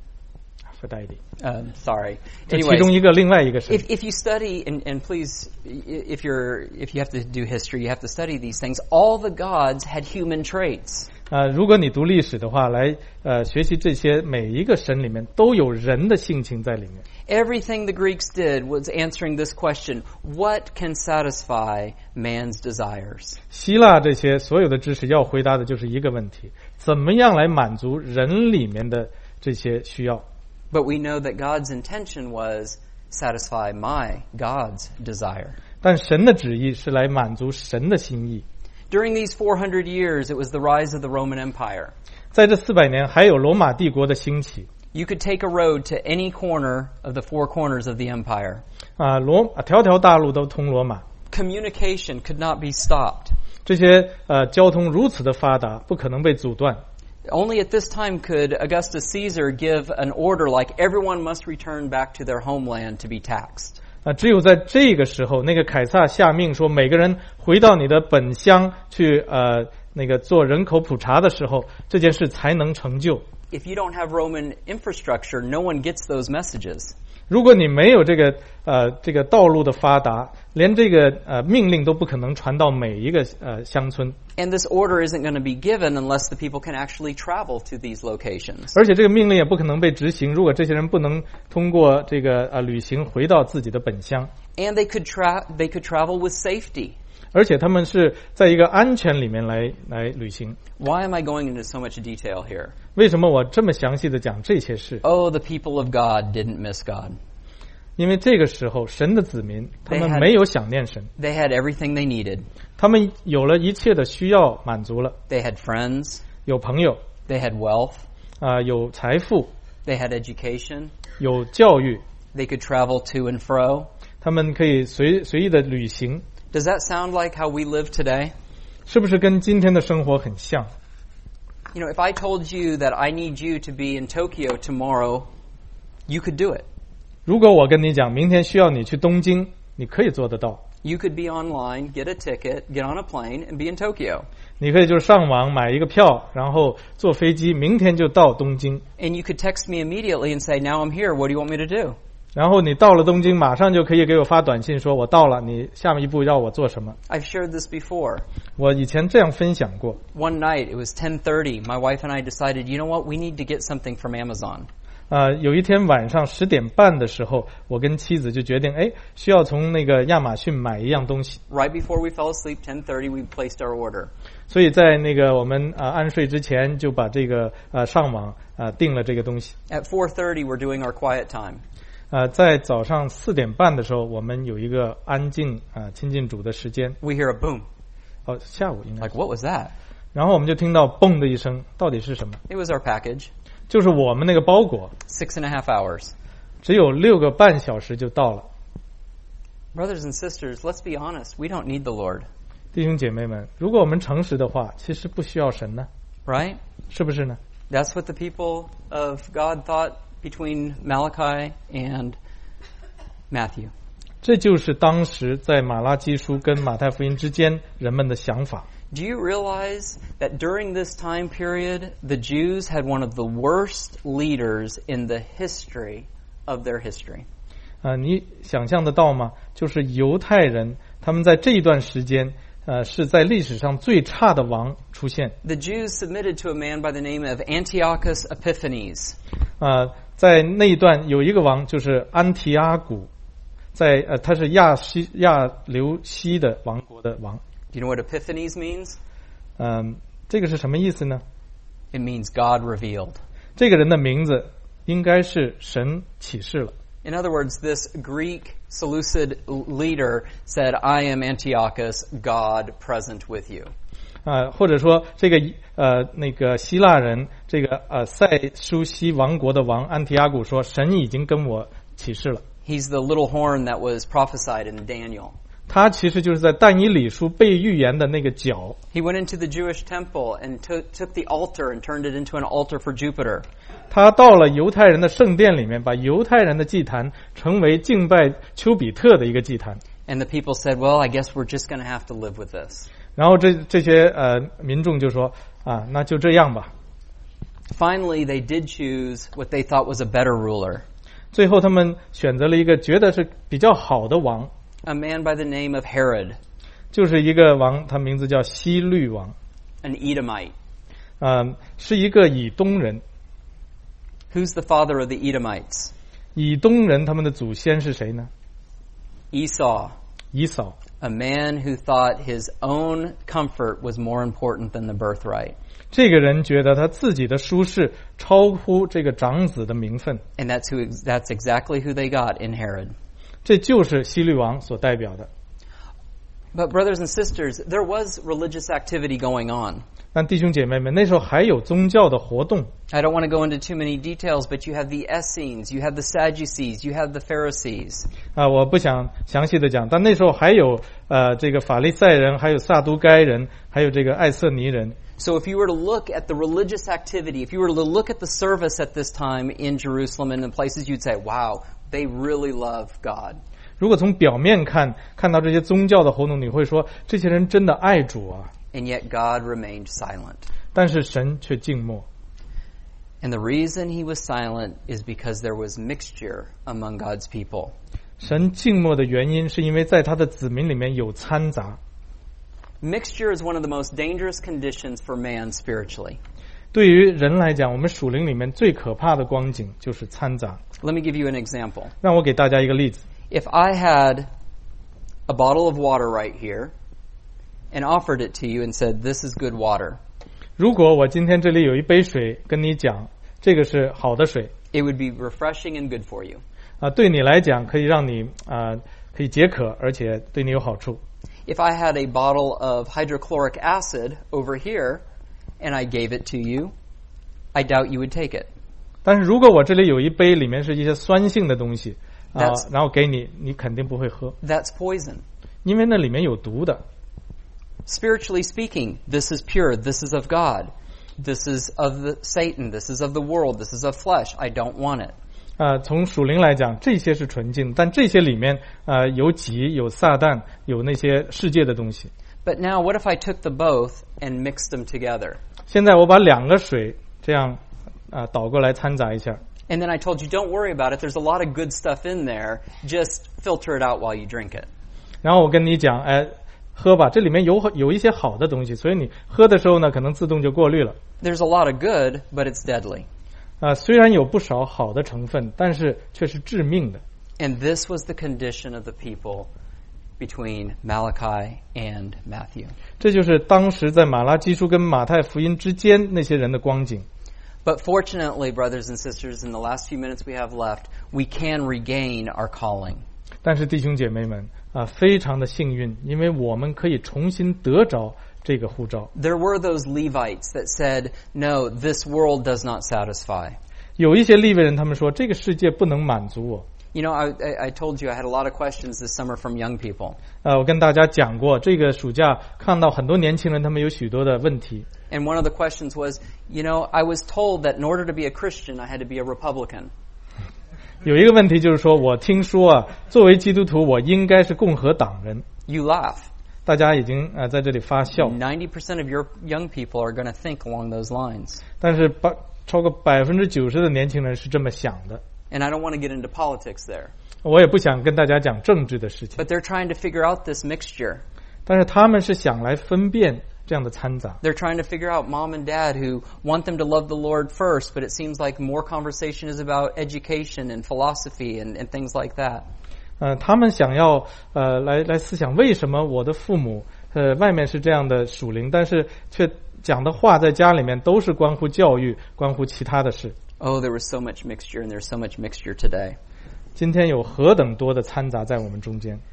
Sorry. 这其中一个另外一个神。 If you study, and please, if you have to do history, you have to study these things. All the gods had human traits. 如果你读历史的话，来学习这些，每一个神里面都有人的性情在里面。 Everything the Greeks did was answering this question: what can satisfy man's desires? 希腊这些所有的知识要回答的就是一个问题：怎么样来满足人里面的这些需要？ But we know that God's intention was satisfy my God's desire. 但神的旨意是来满足神的心意。 During these 400 years, it was the rise of the Roman Empire. 在这400年，还有罗马帝国的兴起。 You could take a road to any corner of the four corners of the empire. 条条大路都通罗马。 Communication could not be stopped. 这些交通如此的发达，不可能被阻断。 Only at this time could Augustus Caesar give an order like everyone must return back to their homeland to be taxed. 只有在这个时候，那个凯撒下命说，每个人回到你的本乡去那个做人口普查的时候，这件事才能成就。 If you don't have Roman infrastructure, no one gets those messages. 如果你没有这个道路的发达，连这个命令都不可能传到每一个乡村。 And this order isn't going to be given unless the people can actually travel to these locations. 而且这个命令也不可能被执行，如果这些人不能通过这个旅行回到自己的本乡。 And they could travel with safety. 而且他们是在一个安全里面来旅行。 Why am I going into so much detail here? 为什么我这么详细的讲这些事？ Oh, the people of God didn't miss God. 因为这个时候神的子民他们没有想念神， They had everything they needed. 他们有了一切的需要满足了， They had friends. 有朋友 They had wealth. 有财富， They had education. 有教育， They could travel to and fro. 他们可以随意的旅行。 Does that sound like how we live today? 是不是跟今天的生活很像？ You know, if I told you that I need you to be in Tokyo tomorrow, you could do it. 如果我跟你讲明天需要你去东京，你可以做得到。 You could be online, get a ticket, get on a plane, and be in Tokyo. 你可以就是上网买一个票，然后坐飞机，明天就到东京。 And you could text me immediately and say, now I'm here, what do you want me to do? 然后你到了东京，马上就可以给我发短信说我到了，你下面一步要我做什么。 I've shared this before. 我以前这样分享过。 One night, it was 10:30, my wife and I decided, you know what, we need to get something from Amazon. 有一天晚上10点半的时候，我跟妻子就决定，需要从那个亚马逊买一样东西。 Right before we fell asleep, 10:30, we placed our order. 所以在那个我们安睡之前，就把这个上网订了这个东西。 At 4:30, we're doing our quiet time. 在早上4点半的时候，我们有一个安静亲近主的时间。 We hear a boom. 下午应该。 Like, what was that? 然后我们就听到嘣的一声，到底是什么？ It was our package. 就是我们那个包裹， 6.5 hours. 只有6个半小时就到了。 Brothers and sisters, let's be honest. We don't need the Lord. 弟兄姐妹们，如果我们诚实的话，其实不需要神呢， Right? 是不是呢？ That's what the people of God thought between Malachi and Matthew. 这就是当时在马拉基书跟马太福音之间人们的想法。 Do you realize that during this time period, the Jews had one of the worst leaders in the history of their history? 你想象得到吗？就是犹太人，他们在这一段时间，是在历史上最差的王出现。 The Jews submitted to a man by the name of Antiochus Epiphanes. 在那一段有一个王，就是安提阿古，他是亚流西的王国的王。 Do you know what Epiphanes means? 这个是什么意思呢？ It means God revealed. 这个人的名字应该是神启示了。 In other words, this Greek Seleucid leader said, I am Antiochus, God present with you. 或者说这个那个希腊人，这个塞苏西王国的王安提阿古说，神已经跟我启示了。 He's the little horn that was prophesied in Daniel. 他其实就是在但以理书被预言的那个角。 He went into the Jewish temple and took the altar and turned it into an altar for Jupiter. 他到了犹太人的圣殿里面，把犹太人的祭坛成为敬拜丘比特的一个祭坛。 And the people said, well, I guess we're just going to have to live with this. 然后这些民众就说那就这样吧。 Finally, they did choose what they thought was a better ruler. 最后他们选择了一个觉得是比较好的王。 A man by the name of Herod. 就是一个王，他名字叫希律王。 An Edomite. 是一个以东人。 Who's the father of the Edomites? 以东人他们的祖先是谁呢？ Esau. 以扫。 A man who thought his own comfort was more important than the birthright. 这个人觉得他自己的舒适超乎这个长子的名分。 And that's exactly who they got in Herod. 这就是希律王所代表的。 But brothers and sisters, there was religious activity going on. 但弟兄姐妹们，那时候还有宗教的活动。 I don't want to go into too many details, but you have the Essenes, you have the Sadducees, you have the Pharisees. 我不想详细的讲，但那时候还有这个法利赛人，还有撒都该人，还有这个艾瑟尼人。 So if you were to look at the religious activity, if you were to look at the service at this time in Jerusalem and in places, you'd say, wow, they really love God. 如果从表面看到这些宗教的活动，你会说这些人真的爱主啊。 And yet God remained silent. 但是神却静默。 And the reason he was silent is because there was mixture among God's people. 神静默的原因是因为在他的子民里面有掺杂。 Mixture is one of the most dangerous conditions for man spiritually. 对于人来讲，我们属灵里面最可怕的光景就是掺杂。 Let me give you an example. 让我给大家一个例子。 If I had a bottle of water right here and offered it to you and said, this is good water. 如果我今天这里有一杯水跟你讲，这个是好的水。 It would be refreshing and good for you. 对你来讲可以让你可以解渴，而且对你有好处。 If I had a bottle of hydrochloric acid over here and I gave it to you, I doubt you would take it. 但是如果我这里有一杯里面是一些酸性的东西然后给你，你肯定不会喝。 That's poison. 因为那里面有毒的。 Spiritually speaking, this is pure, this is of God. This is of Satan, this is of the world, this is of flesh. I don't want it. 从属灵来讲，这些是纯净，但这些里面有己，有撒旦，有那些世界的东西。 But now what if I took the both and mixed them together? 现在我把两个水这样倒过来掺杂一下。 And then I told you, don't worry about it. There's a lot of good stuff in there. Just filter it out while you drink it. 然后我跟你讲，喝吧，这里面有一些好的东西，所以你喝的时候呢，可能自动就过滤了。 There's a lot of good, but it's deadly. 虽然有不少好的成分，但是却是致命的。 And this was the condition of the people between Malachi and Matthew. 这就是当时在马拉基书跟马太福音之间那些人的光景。 But fortunately, brothers and sisters, in the last few minutes we have left, we can regain our calling. 但是弟兄姐妹们非常的幸运，因为我们可以重新得着这个呼召。 There were those Levites that said, no, this world does not satisfy. 有一些利未人他们说这个世界不能满足我。 You know, I told you I had a lot of questions this summer from young people. 我跟大家讲过，这个暑假看到很多年轻人他们有许多的问题。 And one of the questions was, you know, I was told that in order to be a Christian, I had to be a Republican. 有一个问题就是说，我听说啊，作为基督徒，我应该是共和党人。 You laugh. 大家已经在这里发笑， 90% of your young people are going to think along those lines. 但是超过90%的年轻人是这么想的。 And I don't want to get into politics there. 我也不想跟大家讲政治的事情， But they're trying to figure out this mixture. 但是他们是想来分辨这样的掺杂。 They're trying to figure out mom and dad who want them to love the Lord first, but it seems like more conversation is about education and philosophy and things like that. 他们想要来思想为什么我的父母外面是这样的属灵，但是却讲的话在家里面都是关乎教育，关乎其他的事。 Oh, there was so much mixture, and there's so much mixture today. 今天有何等多的掺杂在我们中间。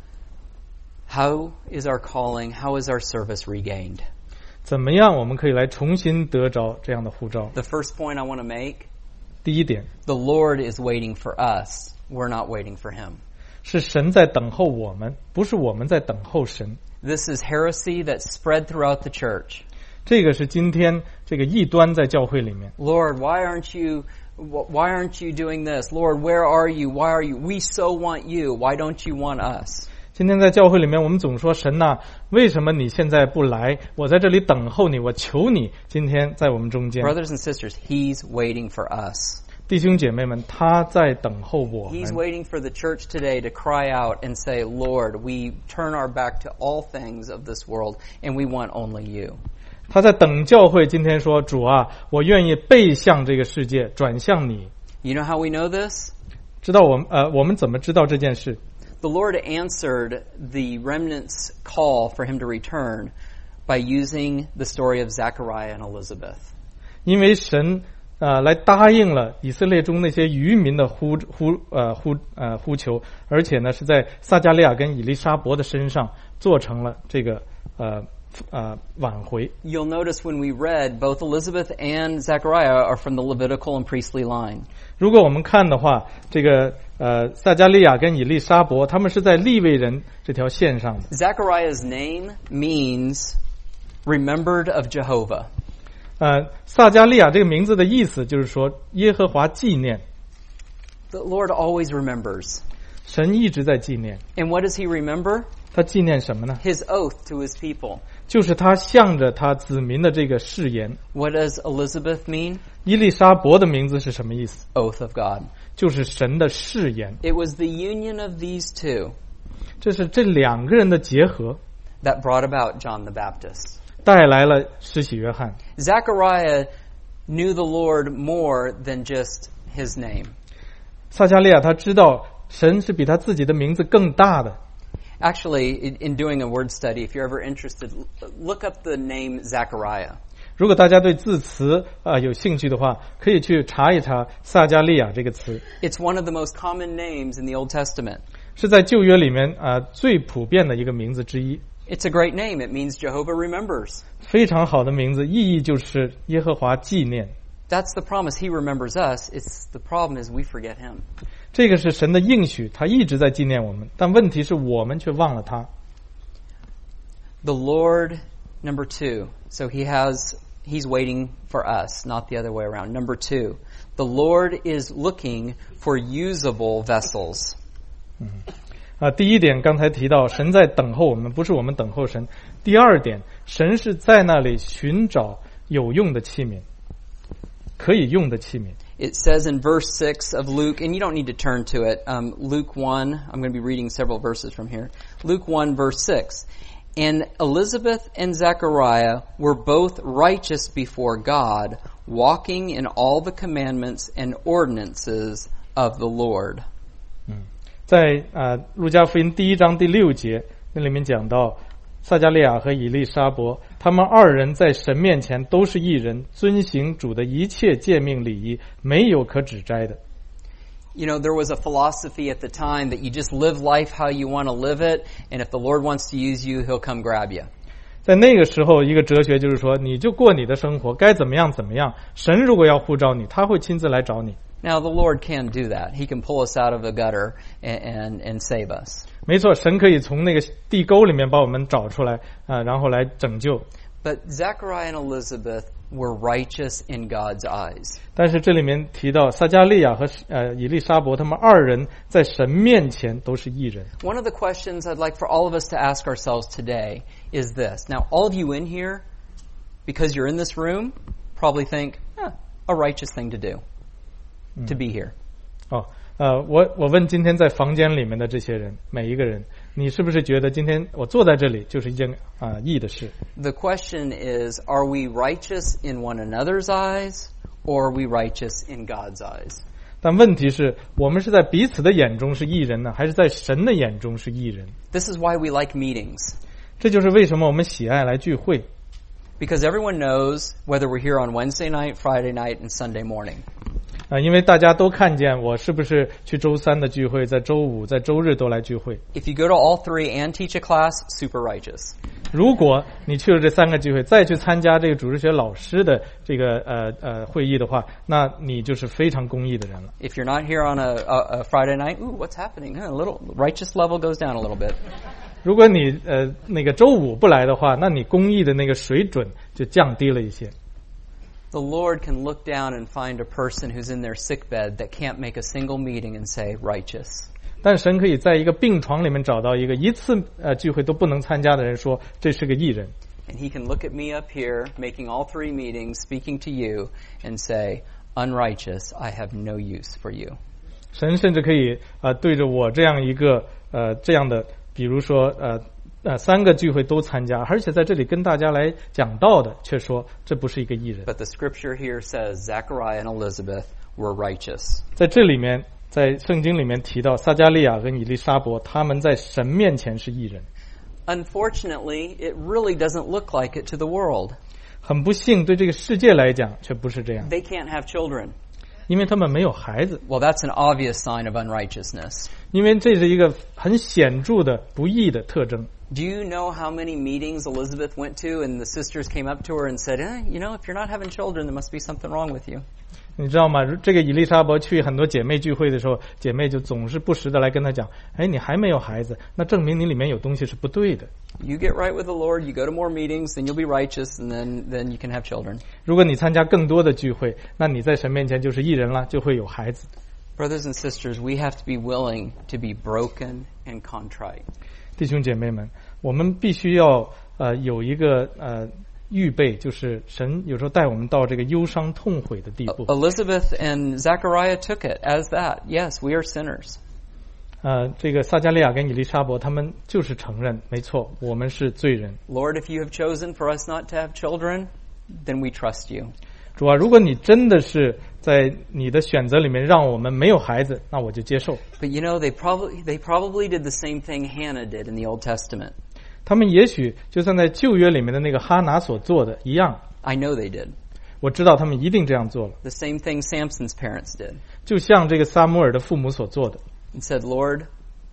How is our calling, how is our service regained? 怎么样我们可以来重新得着这样的呼召？ The first point I want to make, 第一点 the Lord is waiting for us. We're not waiting for him. 是神在等候我们，不是我们在等候神。 This is heresy that's spread throughout the church. 这个是今天这个异端在教会里面。 Lord, why aren't you doing this? Lord, where are you? Why are you? We so want you. Why don't you want us? 今天在教会里面，我们总说神呐，为什么你现在不来？我在这里等候你，我求你今天在我们中间。 Brothers and sisters, he's waiting for us. 弟兄姐妹们，他在等候我们。 He's waiting for the church today to cry out and say, Lord, we turn our back to all things of this world and we want only you. 他在等教会今天说，主啊，我愿意背向这个世界，转向你。 You know how we know this? 知道我们怎么知道这件事？ The Lord answered the remnant's call for him to return by using the story of Zechariah and Elizabeth. 因为神来答应了以色列中那些渔民的呼求，而且呢是在撒迦利亚跟以利沙伯的身上做成了这个挽回。 You'll notice when we read, both Elizabeth and Zechariah are from the Levitical and priestly line. 如果我们看的话，这个撒迦利亚跟以利沙伯，他们是在利未人这条线上的。 Zechariah's name means remembered of Jehovah. 撒迦利亚这个名字的意思就是说耶和华纪念， The Lord always remembers. 神一直在纪念。 And what does he remember? 他纪念什么呢？ His oath to his people. 就是他向着他子民的这个誓言。 What does Elizabeth mean? 伊丽莎伯的名字是什么意思？ Oath of God. 就是神的誓言。 It was the union of these two 这是这两个人的结合， that brought about John the Baptist. 带来了施洗约翰。 Zechariah knew the Lord more than just his name. 撒迦利亚他知道神是比他自己的名字更大的。 Actually, in doing a word study, if you're ever interested, look up the name Zechariah. 如果大家对字词有兴趣的话，可以去查一查撒迦利亚这个词， It's one of the most common names in the Old Testament. 是在旧约里面最普遍的一个名字之一。 It's a great name. It means Jehovah remembers. 非常好的名字，意义就是耶和华纪念。 That's the promise. He remembers us. The problem is we forget him. 这个是神的应许，他一直在纪念我们，但问题是我们却忘了他。 The Lord, number two. So he's waiting for us, not the other way around. Number two, the Lord is looking for usable vessels. 第一点刚才提到，神在等候我们，不是我们等候神。第二点，神是在那里寻找有用的器皿，可以用的器皿。 It says in verse 6 of Luke, and you don't need to turn to it, Luke 1, I'm going to be reading several verses from here. Luke 1 verse 6. And Elizabeth and Zechariah were both righteous before God, walking in all the commandments and ordinances of the Lord. 在路加福音第1章第6节，那里面讲到撒迦利亚和以利沙伯，他们二人在神面前都是义人，遵行主的一切诫命礼仪，没有可指摘的。 You know, there was a philosophy at the time that you just live life how you want to live it, and if the Lord wants to use you, He'll come grab you. 在那个时候，一个哲学就是说，你就过你的生活，该怎么样怎么样。神如果要呼召你，他会亲自来找你。 Now, the Lord can do that. He can pull us out of the gutter and save us. 没错，神可以从那个地沟里面把我们找出来然后来拯救。 But Zechariah and Elizabeth were righteous in God's eyes. 但是这里面提到撒迦利亚和以利沙伯他们二人在神面前都是义人。 One of the questions I'd like for all of us to ask ourselves today is this. Now, all of you in here, because you're in this room, probably think, a righteous thing to do, to be here. 我问今天在房间里面的这些人，每一个人，你是不是觉得今天我坐在这里就是一件义的事？ The question is, are we righteous in one another's eyes, or are we righteous in God's eyes? 但问题是我们是在彼此的眼中是义人呢，还是在神的眼中是义人？ This is why we like meetings. 这就是为什么我们喜爱来聚会。 Because everyone knows whether we're here on Wednesday night, Friday night, and Sunday morning. 因为大家都看见我是不是去周三的聚会，在周五、在周日都来聚会。 If you go to all three and teach a class, super righteous. 如果你去了这3个聚会，再去参加这个主日学老师的这个会议的话，那你就是非常公义的人了。 If you're not here on a Friday night, what's happening? A little righteous level goes down a little bit. 如果你那个周五不来的话，那你公义的那个水准就降低了一些。 The Lord can look down and find a person who's in their sick bed that can't make a single meeting and say, righteous. 但神可以在一个病床里面找到一个一次聚会都不能参加的人，说这是个义人。 And he can look at me up here, making all three meetings, speaking to you, and say, unrighteous, I have no use for you. 神甚至可以对着我这样一个这样的，比如说3个聚会都参加，而且在这里跟大家来讲道的，却说这不是一个义人。 But the scripture here says Zechariah and Elizabeth were righteous. 在这里面，在圣经里面提到撒迦利亚跟以利沙伯，他们在神面前是义人。 Unfortunately, it really doesn't look like it to the world. 很不幸，对这个世界来讲却不是这样， They can't have children. 因为他们没有孩子， Well, that's an obvious sign of unrighteousness. 因为这是一个很显著的不义的特征。 Do you know how many meetings Elizabeth went to and the sisters came up to her and said, if you're not having children, there must be something wrong with you? 你知道吗？这个以利沙伯去很多姐妹聚会的时候，姐妹就总是不时的来跟他讲，你还没有孩子，那证明你里面有东西是不对的。 You get right with the Lord, you go to more meetings, then you'll be righteous, and then you can have children. 如果你参加更多的聚会，那你在神面前就是义人了，就会有孩子。 Brothers and sisters, we have to be willing to be broken and contrite. 弟兄姐妹们，我们必须要有一个预备，就是神有时候带我们到这个忧伤痛悔的地步。 Elizabeth and Zechariah took it as that. Yes, we are sinners. 这个撒迦利亚跟以利沙伯他们就是承认，没错，我们是罪人。 Lord, if you have chosen for us not to have children, then we trust you. 主啊，如果你真的是在你的选择里面让我们没有孩子，那我就接受。 But they probably did the same thing Hannah did in the Old Testament. 他们也许就算在旧约里面的那个哈拿所做的一样， I know they did. 我知道他们一定这样做了， The same thing Samson's parents did. 就像这个撒母耳的父母所做的。 And said, Lord,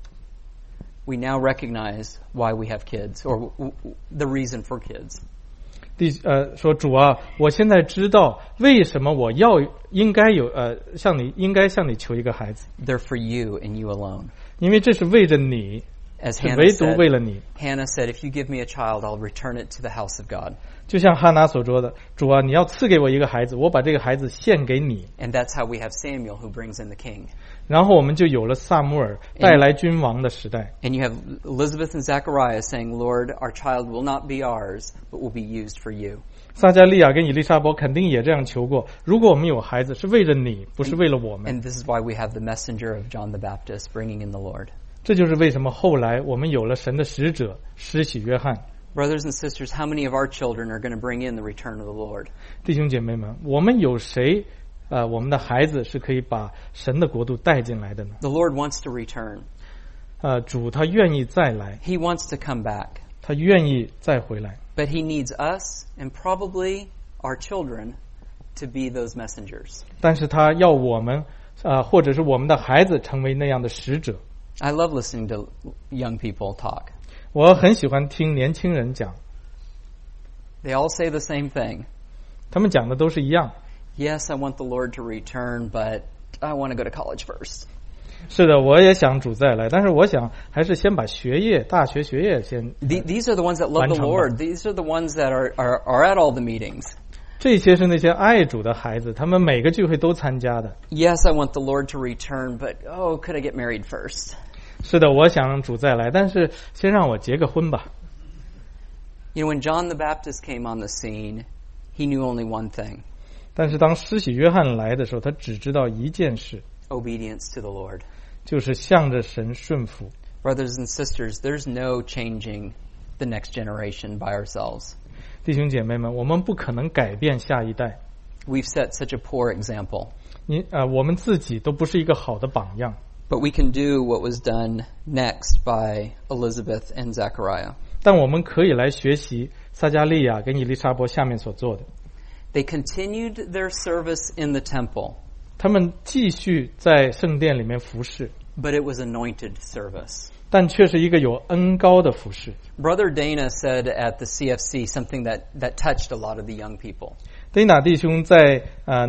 we now recognize why we have kids, or the reason for kids. 说主啊，我现在知道为什么我应该向你求一个孩子， They're for you and you alone. 因为这是为着你， As 是唯 Hannah 独为了你。 said, if you give me a child, I'll return it to the house of God. 就像哈拿所说的，主啊，你要赐给我一个孩子，我把这个孩子献给你。 And that's how we have Samuel who brings in the king. 然后我们就有了撒母耳带来君王的时代。 And you have Elizabeth and Zechariah saying, Lord, our child will not be ours, but will be used for you. 撒迦利亚跟以利沙伯肯定也这样求过，如果我们有孩子，是为了你，不是为了我们。 And this is why we have the messenger of John the Baptist bringing in the Lord. 这就是为什么后来我们有了神的使者施洗约翰。 Brothers and sisters, how many of our children are going to bring in the return of the Lord? 弟兄姐妹们，我们有谁我们的孩子是可以把神的国度带进来的呢？ The Lord wants to return. 主他愿意再来， He wants to come back. 他愿意再回来。 But he needs us and probably our children to be those messengers. 但是他要我们或者是我们的孩子成为那样的使者。 I love listening to young people talk. 我很喜欢听年轻人讲， They all say the same thing. 他们讲的都是一样。 Yes, I want the Lord to return, but I want to go to college first. 是的，我也想主再来，但是我想还是先把大学学业先。 These are the ones that love the Lord. These are the ones that are at all the meetings. 这些是那些爱主的孩子，他们每个聚会都参加的。 Yes, I want the Lord to return, but could I get married first? 是的，我想主再来，但是先让我结个婚吧。 You know, when John the Baptist came on the scene, he knew only one thing. 但是当施洗约翰来的时候，他只知道一件事， Obedience to the Lord. 就是向着神顺服。 Brothers and sisters, there's no changing the next generation by ourselves. 弟兄姐妹们，我们不可能改变下一代。 We've set such a poor example. 我们自己都不是一个好的榜样。 But we can do what was done next by Elizabeth and Zechariah. 但我们可以来学习撒迦利亚跟以利沙伯下面所做的。 They continued their service in the temple. 他们继续在圣殿里面服侍， But it was anointed service. 但却是一个有恩膏的服侍。 Brother Dana said at the CFC something that touched a lot of the young people. 丁娜弟兄在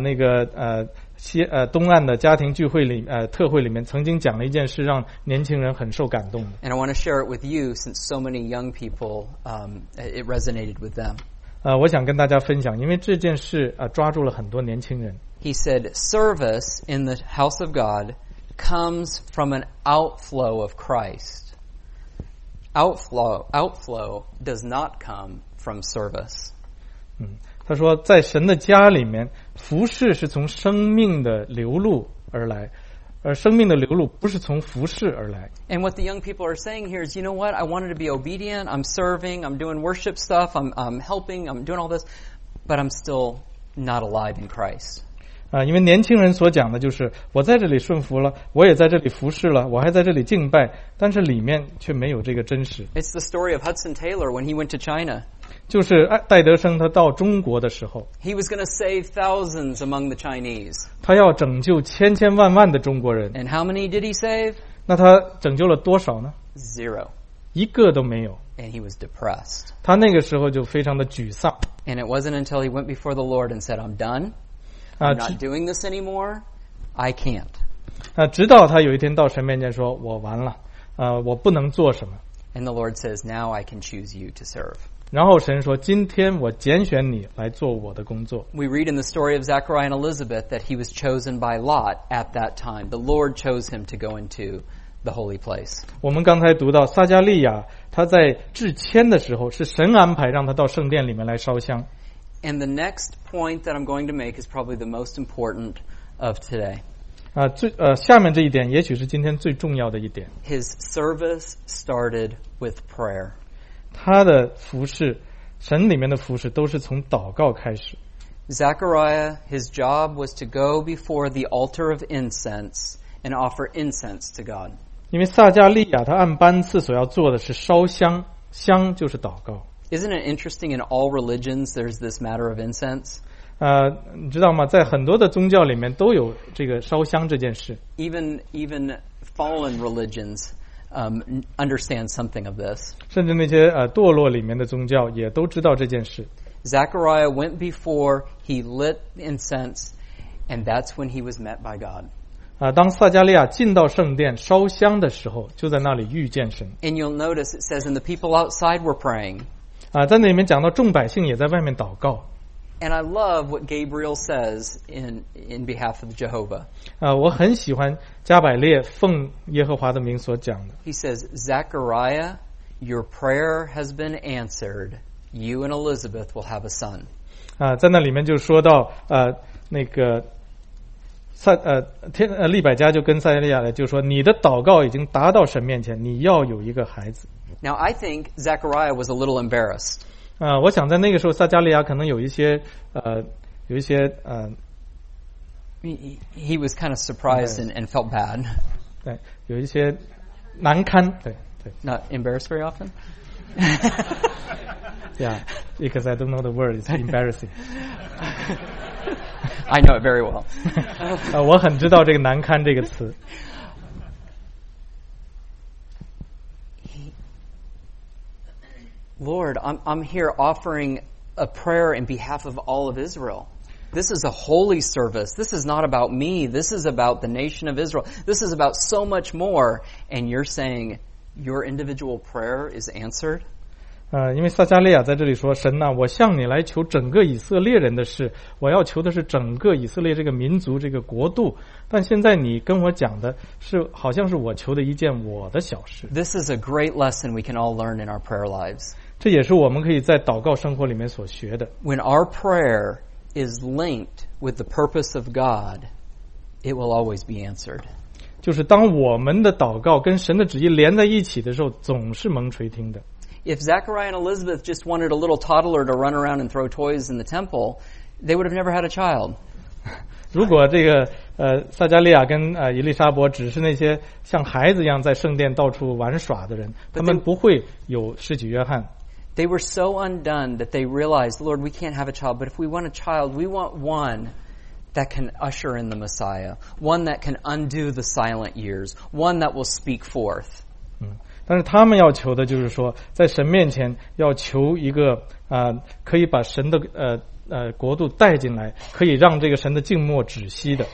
东岸的家庭聚会里特会里面曾经讲了一件事，让年轻人很受感动的。 And I want to share it with you since so many young people it resonated with them. 我想跟大家分享，因为这件事抓住了很多年轻人。 He said, service in the house of God comes from an outflow of Christ. Outflow does not come from service. 他说，在神的家里面，服侍是从生命的流露而来，而生命的流露不是从服侍而来。 And what the young people are saying here is, you know what? I wanted to be obedient. I'm serving. I'm doing worship stuff. I'm helping. I'm doing all this, but I'm still not alive in Christ. 因为年轻人所讲的就是我在这里顺服了，我也在这里服侍了，我还在这里敬拜，但是里面却没有这个真实。 It's the story of Hudson Taylor when he went to China. 就是戴德生他到中国的时候， He was going to save thousands among the Chinese. 他要拯救千千万万的中国人。 And how many did he save? 那他拯救了多少呢？ Zero. 一个都没有。 And he was depressed. 他那个时候就非常的沮丧。 And it wasn't until he went before the Lord and said, I'm done. I'm not doing this anymore. I can't. 直到他有一天到神面前说，我完了，我不能做什么。 And the Lord says, now I can choose you to serve. 然后神说，今天我拣选你来做我的工作。 We read in the story of Zechariah and Elizabeth that he was chosen by Lot at that time. The Lord chose him to go into the holy place. 我们刚才读到撒迦利亚，他在致签的时候是神安排让他到圣殿里面来烧香。 And the next point that I'm going to make is probably the most important of today. 下面这一点也许是今天最重要的一点。 His service started with prayer. 他的服侍，神里面的服侍都是从祷告开始。 Zechariah, his job was to go before the altar of incense and offer incense to God. 因为撒迦利亚他按班次所要做的是烧香，香就是祷告。 Isn't it interesting in all religions there's this matter of incense? 你知道吗？在很多的宗教里面都有这个烧香这件事。 Even fallen religions understand something of this. 甚至那些堕落里面的宗教也都知道这件事。 Zechariah went before, he lit incense, and that's when he was met by God. 当撒迦利亚进到圣殿烧香的时候，就在那里遇见神。 And you'll notice it says, and the people outside were praying. 在那里面讲到众百姓也在外面祷告。 And I love what Gabriel says in behalf of Jehovah. 我很喜欢加百列奉耶和华的名所讲的。 He says, Zechariah, your prayer has been answered. You and Elizabeth will have a son. 在那里面就说到那个利百加就跟撒迦利亚就说，你的祷告已经达到神面前，你要有一个孩子。 Now, I think Zechariah was a little embarrassed. 我想在那个时候撒迦利亚可能有一些 He was kind of surprised and felt bad. 对，有一些难堪。对。 Not embarrassed very often? Yeah, because I don't know the word. It's embarrassing. I know it very well. 我很知道这个难堪这个词。 Lord, I'm here offering a prayer in behalf of all of Israel. This is a holy service. This is not about me. This is about the nation of Israel. This is about so much more. And you're saying your individual prayer is answered? 因为撒迦利亚在这里说，神呐，我向你来求整个以色列人的事，我要求的是整个以色列这个民族这个国度，但现在你跟我讲的是好像是我求的一件我的小事。 This is a great lesson we can all learn in our prayer lives. 这也是我们可以在祷告生活里面所学的。 When our prayer is linked with the purpose of God, it will always be answered. 就是当我们的祷告跟神的旨意连在一起的时候，总是蒙垂听的。 If Zechariah and Elizabeth just wanted a little toddler to run around and throw toys in the temple, they would have never had a child. 如果这个撒迦利亚跟以利沙伯只是那些像孩子一样在圣殿到处玩耍的人，他们不会有施洗约翰。 They were so undone that they realized, Lord, we can't have a child, but if we want a child, we want one that can usher in the Messiah, one that can undo the silent years, one that will speak forth. 但是他们要求的就是说，在神面前要求一个可以把神的国度带进来，可以让这个神的静默止息的。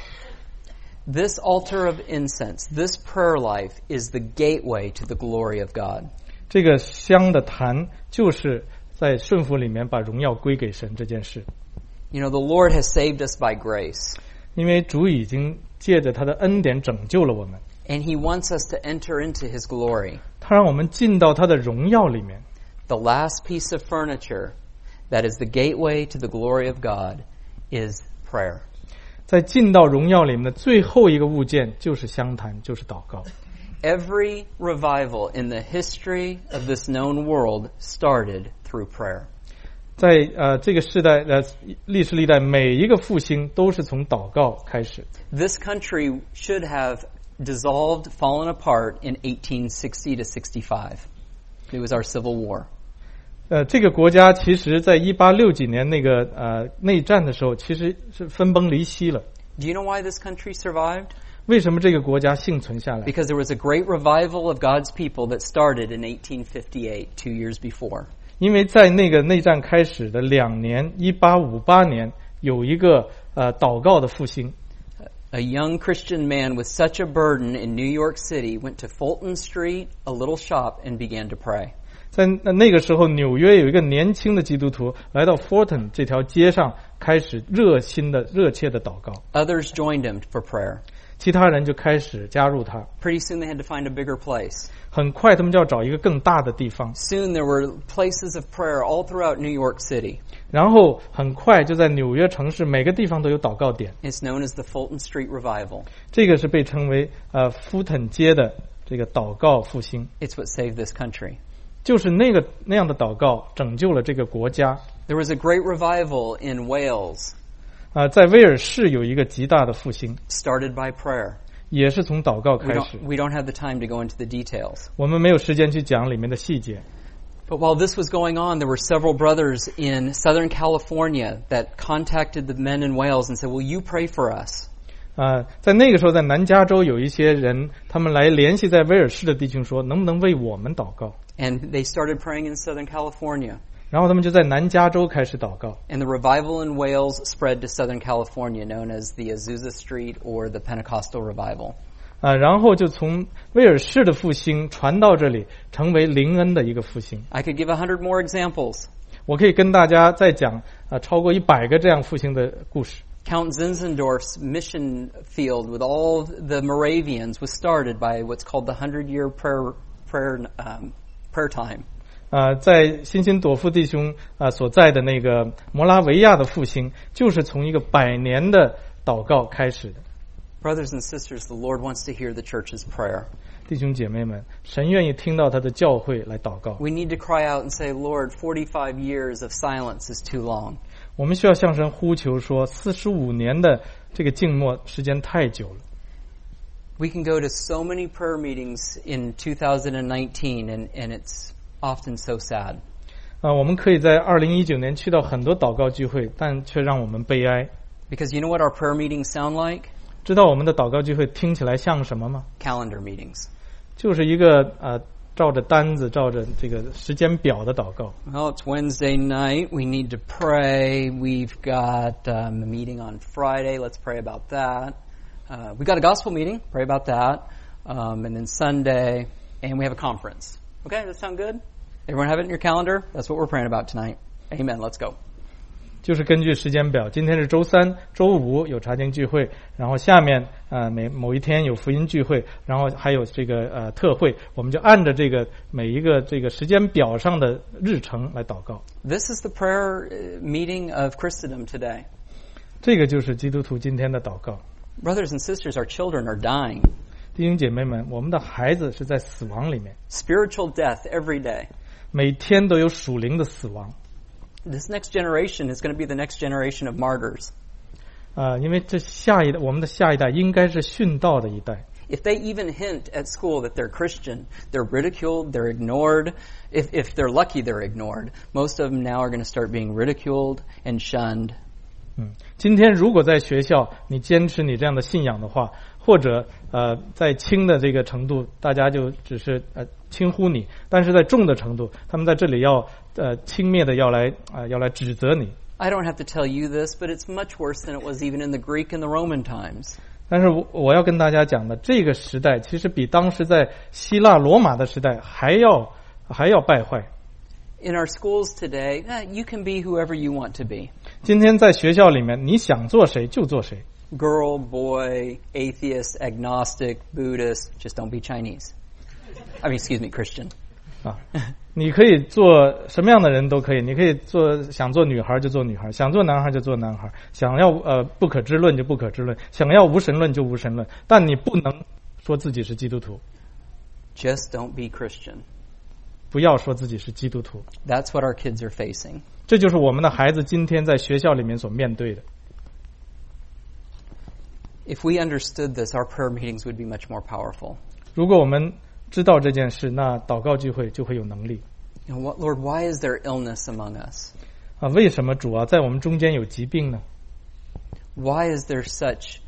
This altar of incense, this prayer life is the gateway to the glory of God. 这个香的坛就是在顺服里面把荣耀归给神这件事。 You know, the Lord has saved us by grace, 因为主已经借着他的恩典拯救了我们， and He wants us to enter into His glory. 他让我们进到他的荣耀里面。 The last piece of furniture that is the gateway to the glory of God is prayer. 在进到荣耀里面的最后一个物件就是香坛，就是祷告。 Every revival in the history of this known world started through prayer. 在这个世代历史历代每一个复兴都是从祷告开始。 This country should have dissolved, fallen apart in 1860 to 65. It was our civil war. 这个国家其实在1860几年那个内战的时候，其实是分崩离析了。 Do you know why this country survived? 为什么这个国家幸存下来？ Because there was a great revival of God's people that started in 1858, 2 years before. 因为在那个内战开始的2年，1858年有一个祷告的复兴。 A young Christian man with such a burden in New York City went to Fulton Street, a little shop, and began to pray. 在那个时候，纽约有一个年轻的基督徒来到 Fulton 这条街上，开始热切的祷告。 Others joined him for prayer. 其他人就开始加入他。 Pretty soon they had to find a bigger place. 很快，他们就要找一个更大的地方。 Soon there were places of prayer all throughout New York City. 然后很快就在纽约城市每个地方都有祷告点。 It's known as the Fulton Street Revival. 这个是被称为福腾街的这个祷告复兴。 It's what saved this country. 就是那样的祷告拯救了这个国家。 There was a great revival in Wales, 在威尔士有一个极大的复兴， started by prayer. 也是从祷告开始。 We don't have the time to go into the details. 我们没有时间去讲里面的细节。 But while this was going on, there were several brothers in Southern California that contacted the men in Wales and said, "Will you pray for us?" 在那个时候，在南加州有一些人，他们来联系在威尔士的弟兄说，能不能为我们祷告？ And they started praying in Southern California. 然后他们就在南加州开始祷告。 And the revival in Wales spread to Southern California, known as the Azusa Street or the Pentecostal Revival. 然后就从威尔士的复兴传到这里，成为灵恩的一个复兴。 I could give 100 more examples. 我可以跟大家再讲超過100個這樣復興的故事。 Count Zinzendorf's mission field with all the Moravians was started by what's called the 100-year prayer time. 在辛辛朵夫弟兄所在的那个摩拉维亚的复兴，就是從一個100年的禱告開始的。 Brothers and sisters, the Lord wants to hear the church's prayer. 弟兄姐妹們，神願意聽到他的教會來禱告。 We need to cry out and say, Lord, 45 years of silence is too long. 我們需要向神呼求說，45年的這個靜默時間太久了。 We can go to so many prayer meetings in 2019 and it's often so sad. 我們可以在2019年去到很多禱告聚會，但卻讓我們悲哀。 Because you know what our prayer meetings sound like? 知道我們的禱告聚會聽起來像什麼嗎？ Calendar meetings. 就是一個照着单子，照着这个时间表的祷告。 Well, it's Wednesday night. We need to pray. We've got a meeting on Friday. Let's pray about that. We got a gospel meeting. Pray about that. And then Sunday, and we have a conference. Okay, does that sound good? Everyone have it in your calendar? That's what we're praying about tonight. Amen. Let's go. 就是根据时间表，今天是周三、周五有查经聚会，然后下面某一天有福音聚会，然后还有这个特会，我们就按着这个每一个这个时间表上的日程来祷告。 This is the prayer meeting of Christendom today. 这个就是基督徒今天的祷告。 Brothers and sisters, our children are dying. 弟兄姐妹们，我们的孩子是在死亡里面， Spiritual death every day. 每天都有属灵的死亡。 This next generation is going to be the next generation of martyrs. 因为我们的下一代应该是殉道的一代。 If they even hint at school that they're Christian, they're ridiculed, they're ignored. If they're lucky, they're ignored. Most of them now are going to start being ridiculed and shunned. 今天如果在学校你坚持你这样的信仰的话，或者在轻的这个程度，大家就只是轻忽你；但是在重的程度，他们在这里要轻蔑的要来指责你。 I don't have to tell you this, but it's much worse than it was even in the Greek and the Roman times. 但是我要跟大家讲的，这个时代其实比当时在希腊罗马的时代还要败坏。 In our schools today, you can be whoever you want to be. 今天在学校里面，你想做谁就做谁。 Girl, boy, atheist, agnostic, Buddhist, just don't be Chinese. Excuse me, Christian. 你可以做什么样的人都可以，你可以想做女孩就做女孩，想做男孩就做男孩，想要不可知论就不可知论，想要无神论就无神论，但你不能说自己是基督徒。 Just don't be Christian. 不要说自己是基督徒。 That's what our kids are facing. 这就是我们的孩子今天在学校里面所面对的。 If we understood this, our prayer meetings would be much more powerful. 如果我们知道这件事，那祷告聚会就会有能力。 Lord, why is there illness among us? 为什么主啊，在我们中间有疾病呢？ Why is there such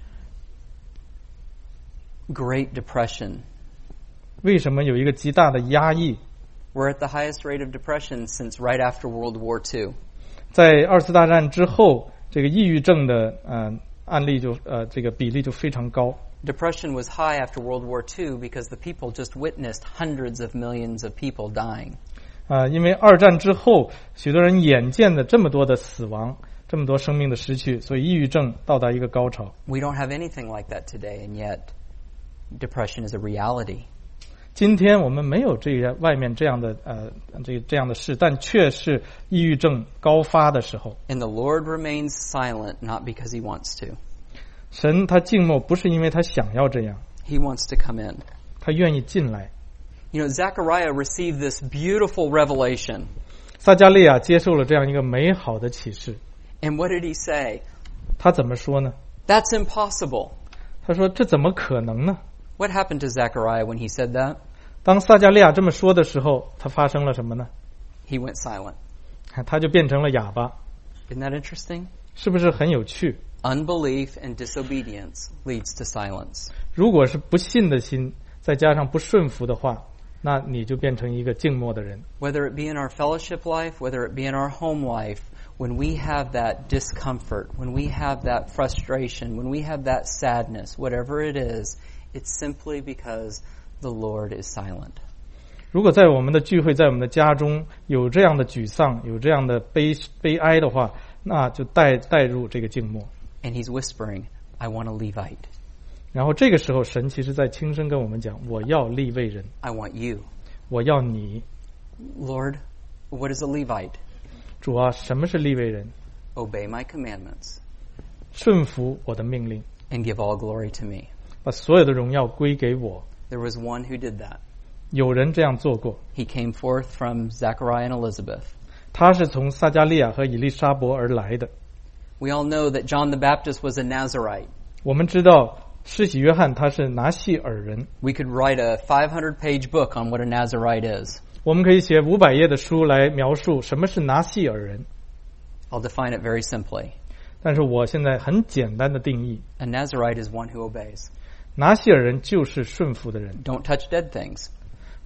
great depression? 为什么有一个极大的压抑？ We're at the highest rate of depression since right after World War II. 在二次大战之后，这个抑郁症的案例这个比例就非常高。 Depression was high after World War II because the people just witnessed hundreds of millions of people dying. 因为二战之后，许多人眼见的这么多的死亡，这么多生命的失去，所以抑郁症到达一个高潮。 We don't have anything like that today, and yet depression is a reality. 今天我们没有外面这样的这样的事，但却是抑郁症高发的时候。 And the Lord remains silent, not because He wants to. 神他静默不是因为他想要这样， He wants to come in. 他愿意进来。 You know, Zechariah received this beautiful revelation. 撒迦利亚接受了这样一个美好的启示。 And what did he say? 他怎么说呢？ That's impossible. 他说这怎么可能呢？ What happened to Zechariah when he said that? 当撒迦利亚这么说的时候，他发生了什么呢？ He went silent. 他就变成了哑巴。 Isn't that interesting? 是不是很有趣？ Unbelief and disobedience leads to silence. 如果是不信的心，再加上不顺服的话，那你就变成一个静默的人。 Whether it be in our fellowship life, whether it be in our home life, when we have that discomfort, when we have that frustration, when we have that sadness, whatever it is, it's simply because the Lord is silent. 如果在我们的聚会，在我们的家中有这样的沮丧，有这样的悲哀的话，那就带入这个静默。 And He's whispering, I want a Levite. 然后这个时候，神其实在轻声跟我们讲：我要利未人， I want you. 我要你。 Lord, what is a Levite? 主啊，什么是利未人？ Obey my commandments 顺服我的命令， and give all glory to me. 把所有的荣耀归给我。 There was one who did that. 有人这样做过， He came forth from Zechariah and Elizabeth. 他是从撒迦利亚和以利沙伯而来的。 We all know that John the Baptist was a Nazirite. 我们知道施洗约翰他是拿细耳人。 We could write a 500-page book on what a Nazirite is. 我们可以写500页的书来描述什么是拿细耳人。 I'll define it very simply. 但是我现在很简单的定义， A Nazirite is one who obeys. 拿细耳人就是顺服的人。 Don't touch dead things.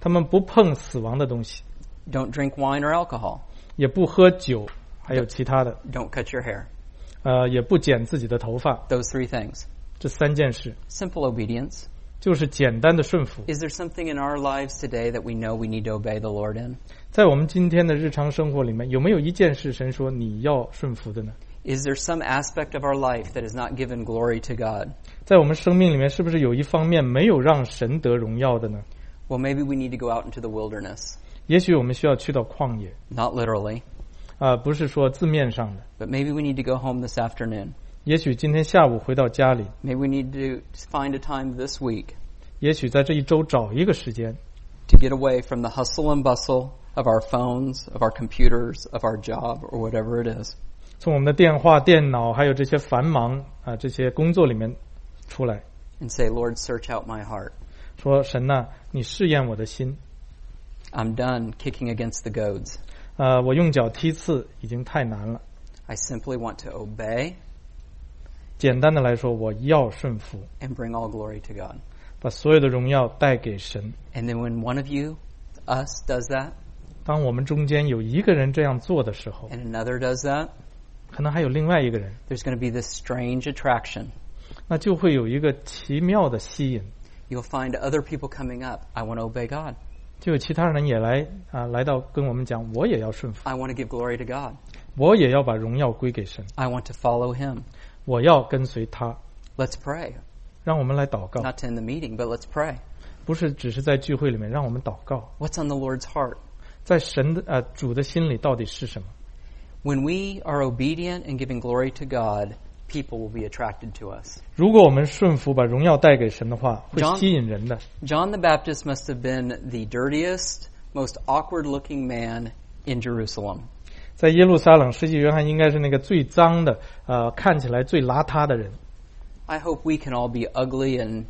他们不碰死亡的东西， Don't drink wine or alcohol. 也不喝酒，还有其他的， Don't cut your hair. 也不剪自己的头发。 Those 3 things. 这3件事 Simple obedience. 就是简单的顺服。 Is there something in our lives today that we know we need to obey the Lord in? 在我们今天的日常生活里面，有没有一件事神说你要顺服的呢？ Is there some aspect of our life that has not given glory to God? 在我们生命里面，是不是有一方面没有让神得荣耀的呢？ Well, maybe we need to go out into the wilderness. 也许我们需要去到旷野， Not literally, 不是说字面上的。 but maybe we need to go home this afternoon. 也许今天下午回到家里， Maybe we need to find a time this week 也许在这一周找一个时间， to get away from the hustle and bustle of our phones, of our computers, of our job, or whatever it is. 从我们的电话、电脑还有这些繁忙这些工作里面出来， And say, Lord, search out my heart. 说神呐，你试验我的心。 I'm done kicking against the goads. 我用脚踢刺已经太难了。 I simply want to obey 简单的来说，我要顺服， and bring all glory to God. 把所有的荣耀带给神。 And then when one of you, us, does that, 当我们中间有一个人这样做的时候， and another does that, 可能还有另外一个人， there's going to be this strange attraction. 那就会有一个奇妙的吸引， You'll find other people coming up. I want to obey God. 就有其他人也来到跟我们讲，我也要顺服， I want to give glory to God. 我也要把荣耀归给神， I want to follow Him. 我要跟随他。 Let's pray. 让我们来祷告， Not to end the meeting, but let's pray. 不是只是在聚会里面，让我们祷告， What's on the Lord's heart? 在神的主的心里到底是什么？ When we are obedient and giving glory to God, people will be attracted to us. 如果我们顺服，把荣耀带给神的话，会 John- 吸引人的。 John the Baptist must have been the dirtiest, most awkward-looking man in Jerusalem. 在耶路撒冷，施洗约翰应该是那个最脏的，看起来最邋遢的人。 I hope we can all be ugly and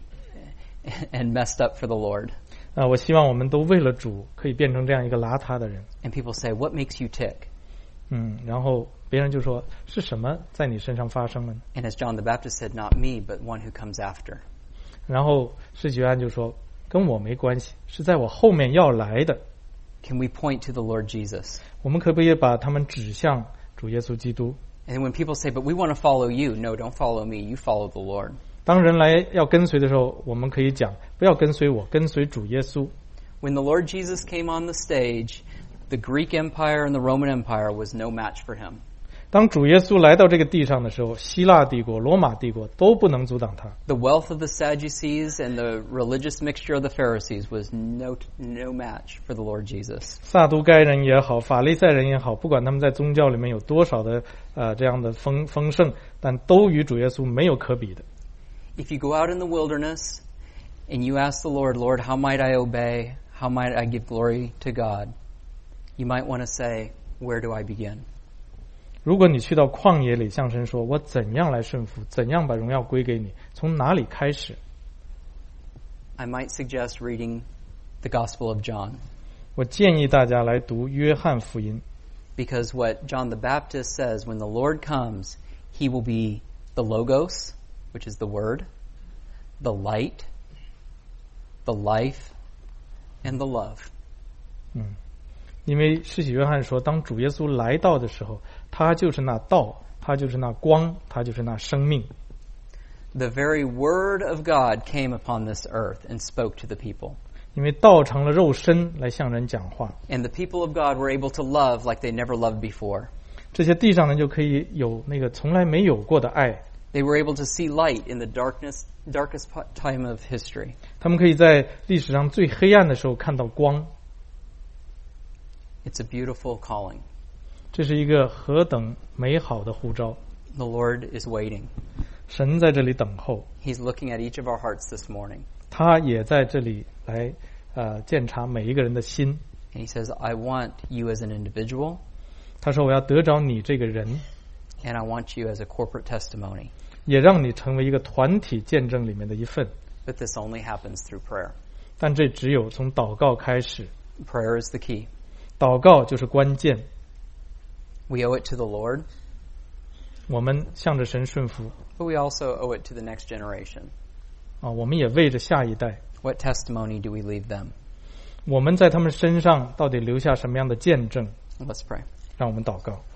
messed up for the Lord. 我希望我们都为了主可以变成这样一个邋遢的人。 And people say, what makes you tick? 然后别人就说是什么在你身上发生了呢？ And as John the Baptist said, not me, but one who comes after. 然后施洗约翰就说跟我没关系，是在我后面要来的。 Can we point to the Lord Jesus? 我们可不可以把他们指向主耶稣基督？ And when people say, but we want to follow you, no, don't follow me, you follow the Lord. 当人来要跟随的时候，我们可以讲不要跟随我，跟随主耶稣。 When the Lord Jesus came on the stage, the Greek Empire and the Roman Empire was no match for him. 当主耶稣来到这个地上的时候，希腊帝国、罗马帝国都不能阻挡他。 The wealth of the Sadducees and the religious mixture of the Pharisees was no match for the Lord Jesus. 撒都该人也好，法利赛人也好，不管他们在宗教里面有多少的这样的丰盛，但都与主耶稣没有可比的。 If you go out in the wilderness and you ask the Lord, Lord, how might I obey? How might I give glory to God? You might want to say, where do I begin? 如果你去到旷野里向神说，我怎样来顺服，怎样把荣耀归给你，从哪里开始？ I might suggest reading the Gospel of John. 我建议大家来读约翰福音， Because what John the Baptist says, when the Lord comes, he will be the Logos, which is the Word, the Light, the Life, and the Love. 因为施洗约翰说，当主耶稣来到的时候，他就是那道，他就是那光，他就是那生命。 The very Word of God came upon this earth and spoke to the people. 因为道成了肉身来向人讲话， And the people of God were able to love like they never loved before. 这些地上人就可以有那个从来没有过的爱， They were able to see light in the darkest time of history. 他们可以在历史上最黑暗的时候看到光。 It's a beautiful calling. 这是一个何等美好的呼召！ The Lord is waiting. 神在这里等候， He's looking at each of our hearts this morning. 他也在这里来鉴察每一个人的心。 And He says, I want you as an individual, 他说：“我要得着你这个人， and I want you as a corporate testimony. 也让你成为一个团体见证里面的一份。 But this only happens through prayer. 但这只有从祷告开始， Prayer is the key. 祷告就是关键。 We owe it to the Lord, 我们向着神顺服 but we also owe it to the next generation. 我们也为着下一代， What testimony do we leave them? 我们在他们身上到底留下什么样的见证？ Let's pray. 让我们祷告。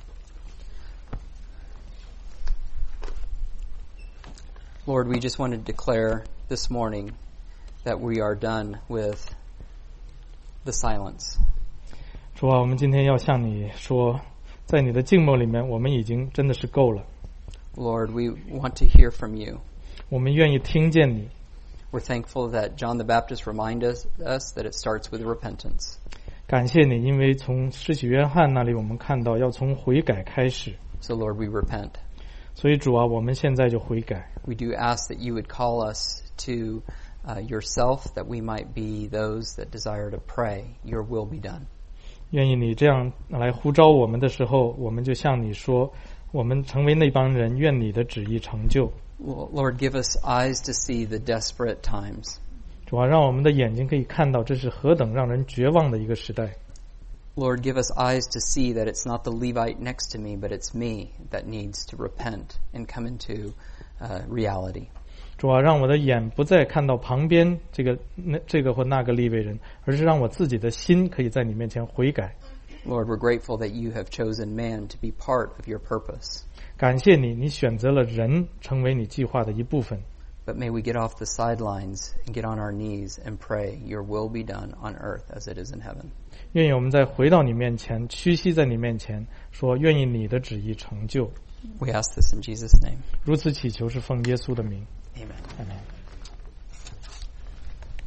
Lord, we just want to declare this morning that we are done with the silence. 主啊，我们今天要向你说，在你的静默里面，我们已经真的是够了。 Lord, we want to hear from you. 我们愿意听见你。 We're thankful that John the Baptist reminded us that it starts with repentance. 感谢你，因为从施洗约翰那里我们看到要从悔改开始。 So, Lord, we repent. 所以主啊，我们现在就悔改。 We do ask that you would call us to yourself, that we might be those that desire to pray, your will be done. 愿意你这样来呼召我们的时候，我们就向你说，我们成为那帮人，愿你的旨意成就。 Lord, give us eyes to see the desperate times. 主啊，让我们的眼睛可以看到这是何等让人绝望的一个时代。 Lord, give us eyes to see that it's not the Levite next to me, but it's me that needs to repent and come into reality. 主啊，让我的眼不再看到旁边这个或那个利未人，而是让我自己的心可以在你面前悔改。 Lord, we're grateful that you have chosen man to be part of your purpose. 感谢你，你选择了人成为你计划的一部分。 But may we get off the sidelines and get on our knees and pray, your will be done on earth as it is in heaven. 愿意我们再回到你面前，屈膝在你面前，说愿意你的旨意成就。 We ask this in Jesus' name. 如此祈求是奉耶稣的名。 Amen. Amen.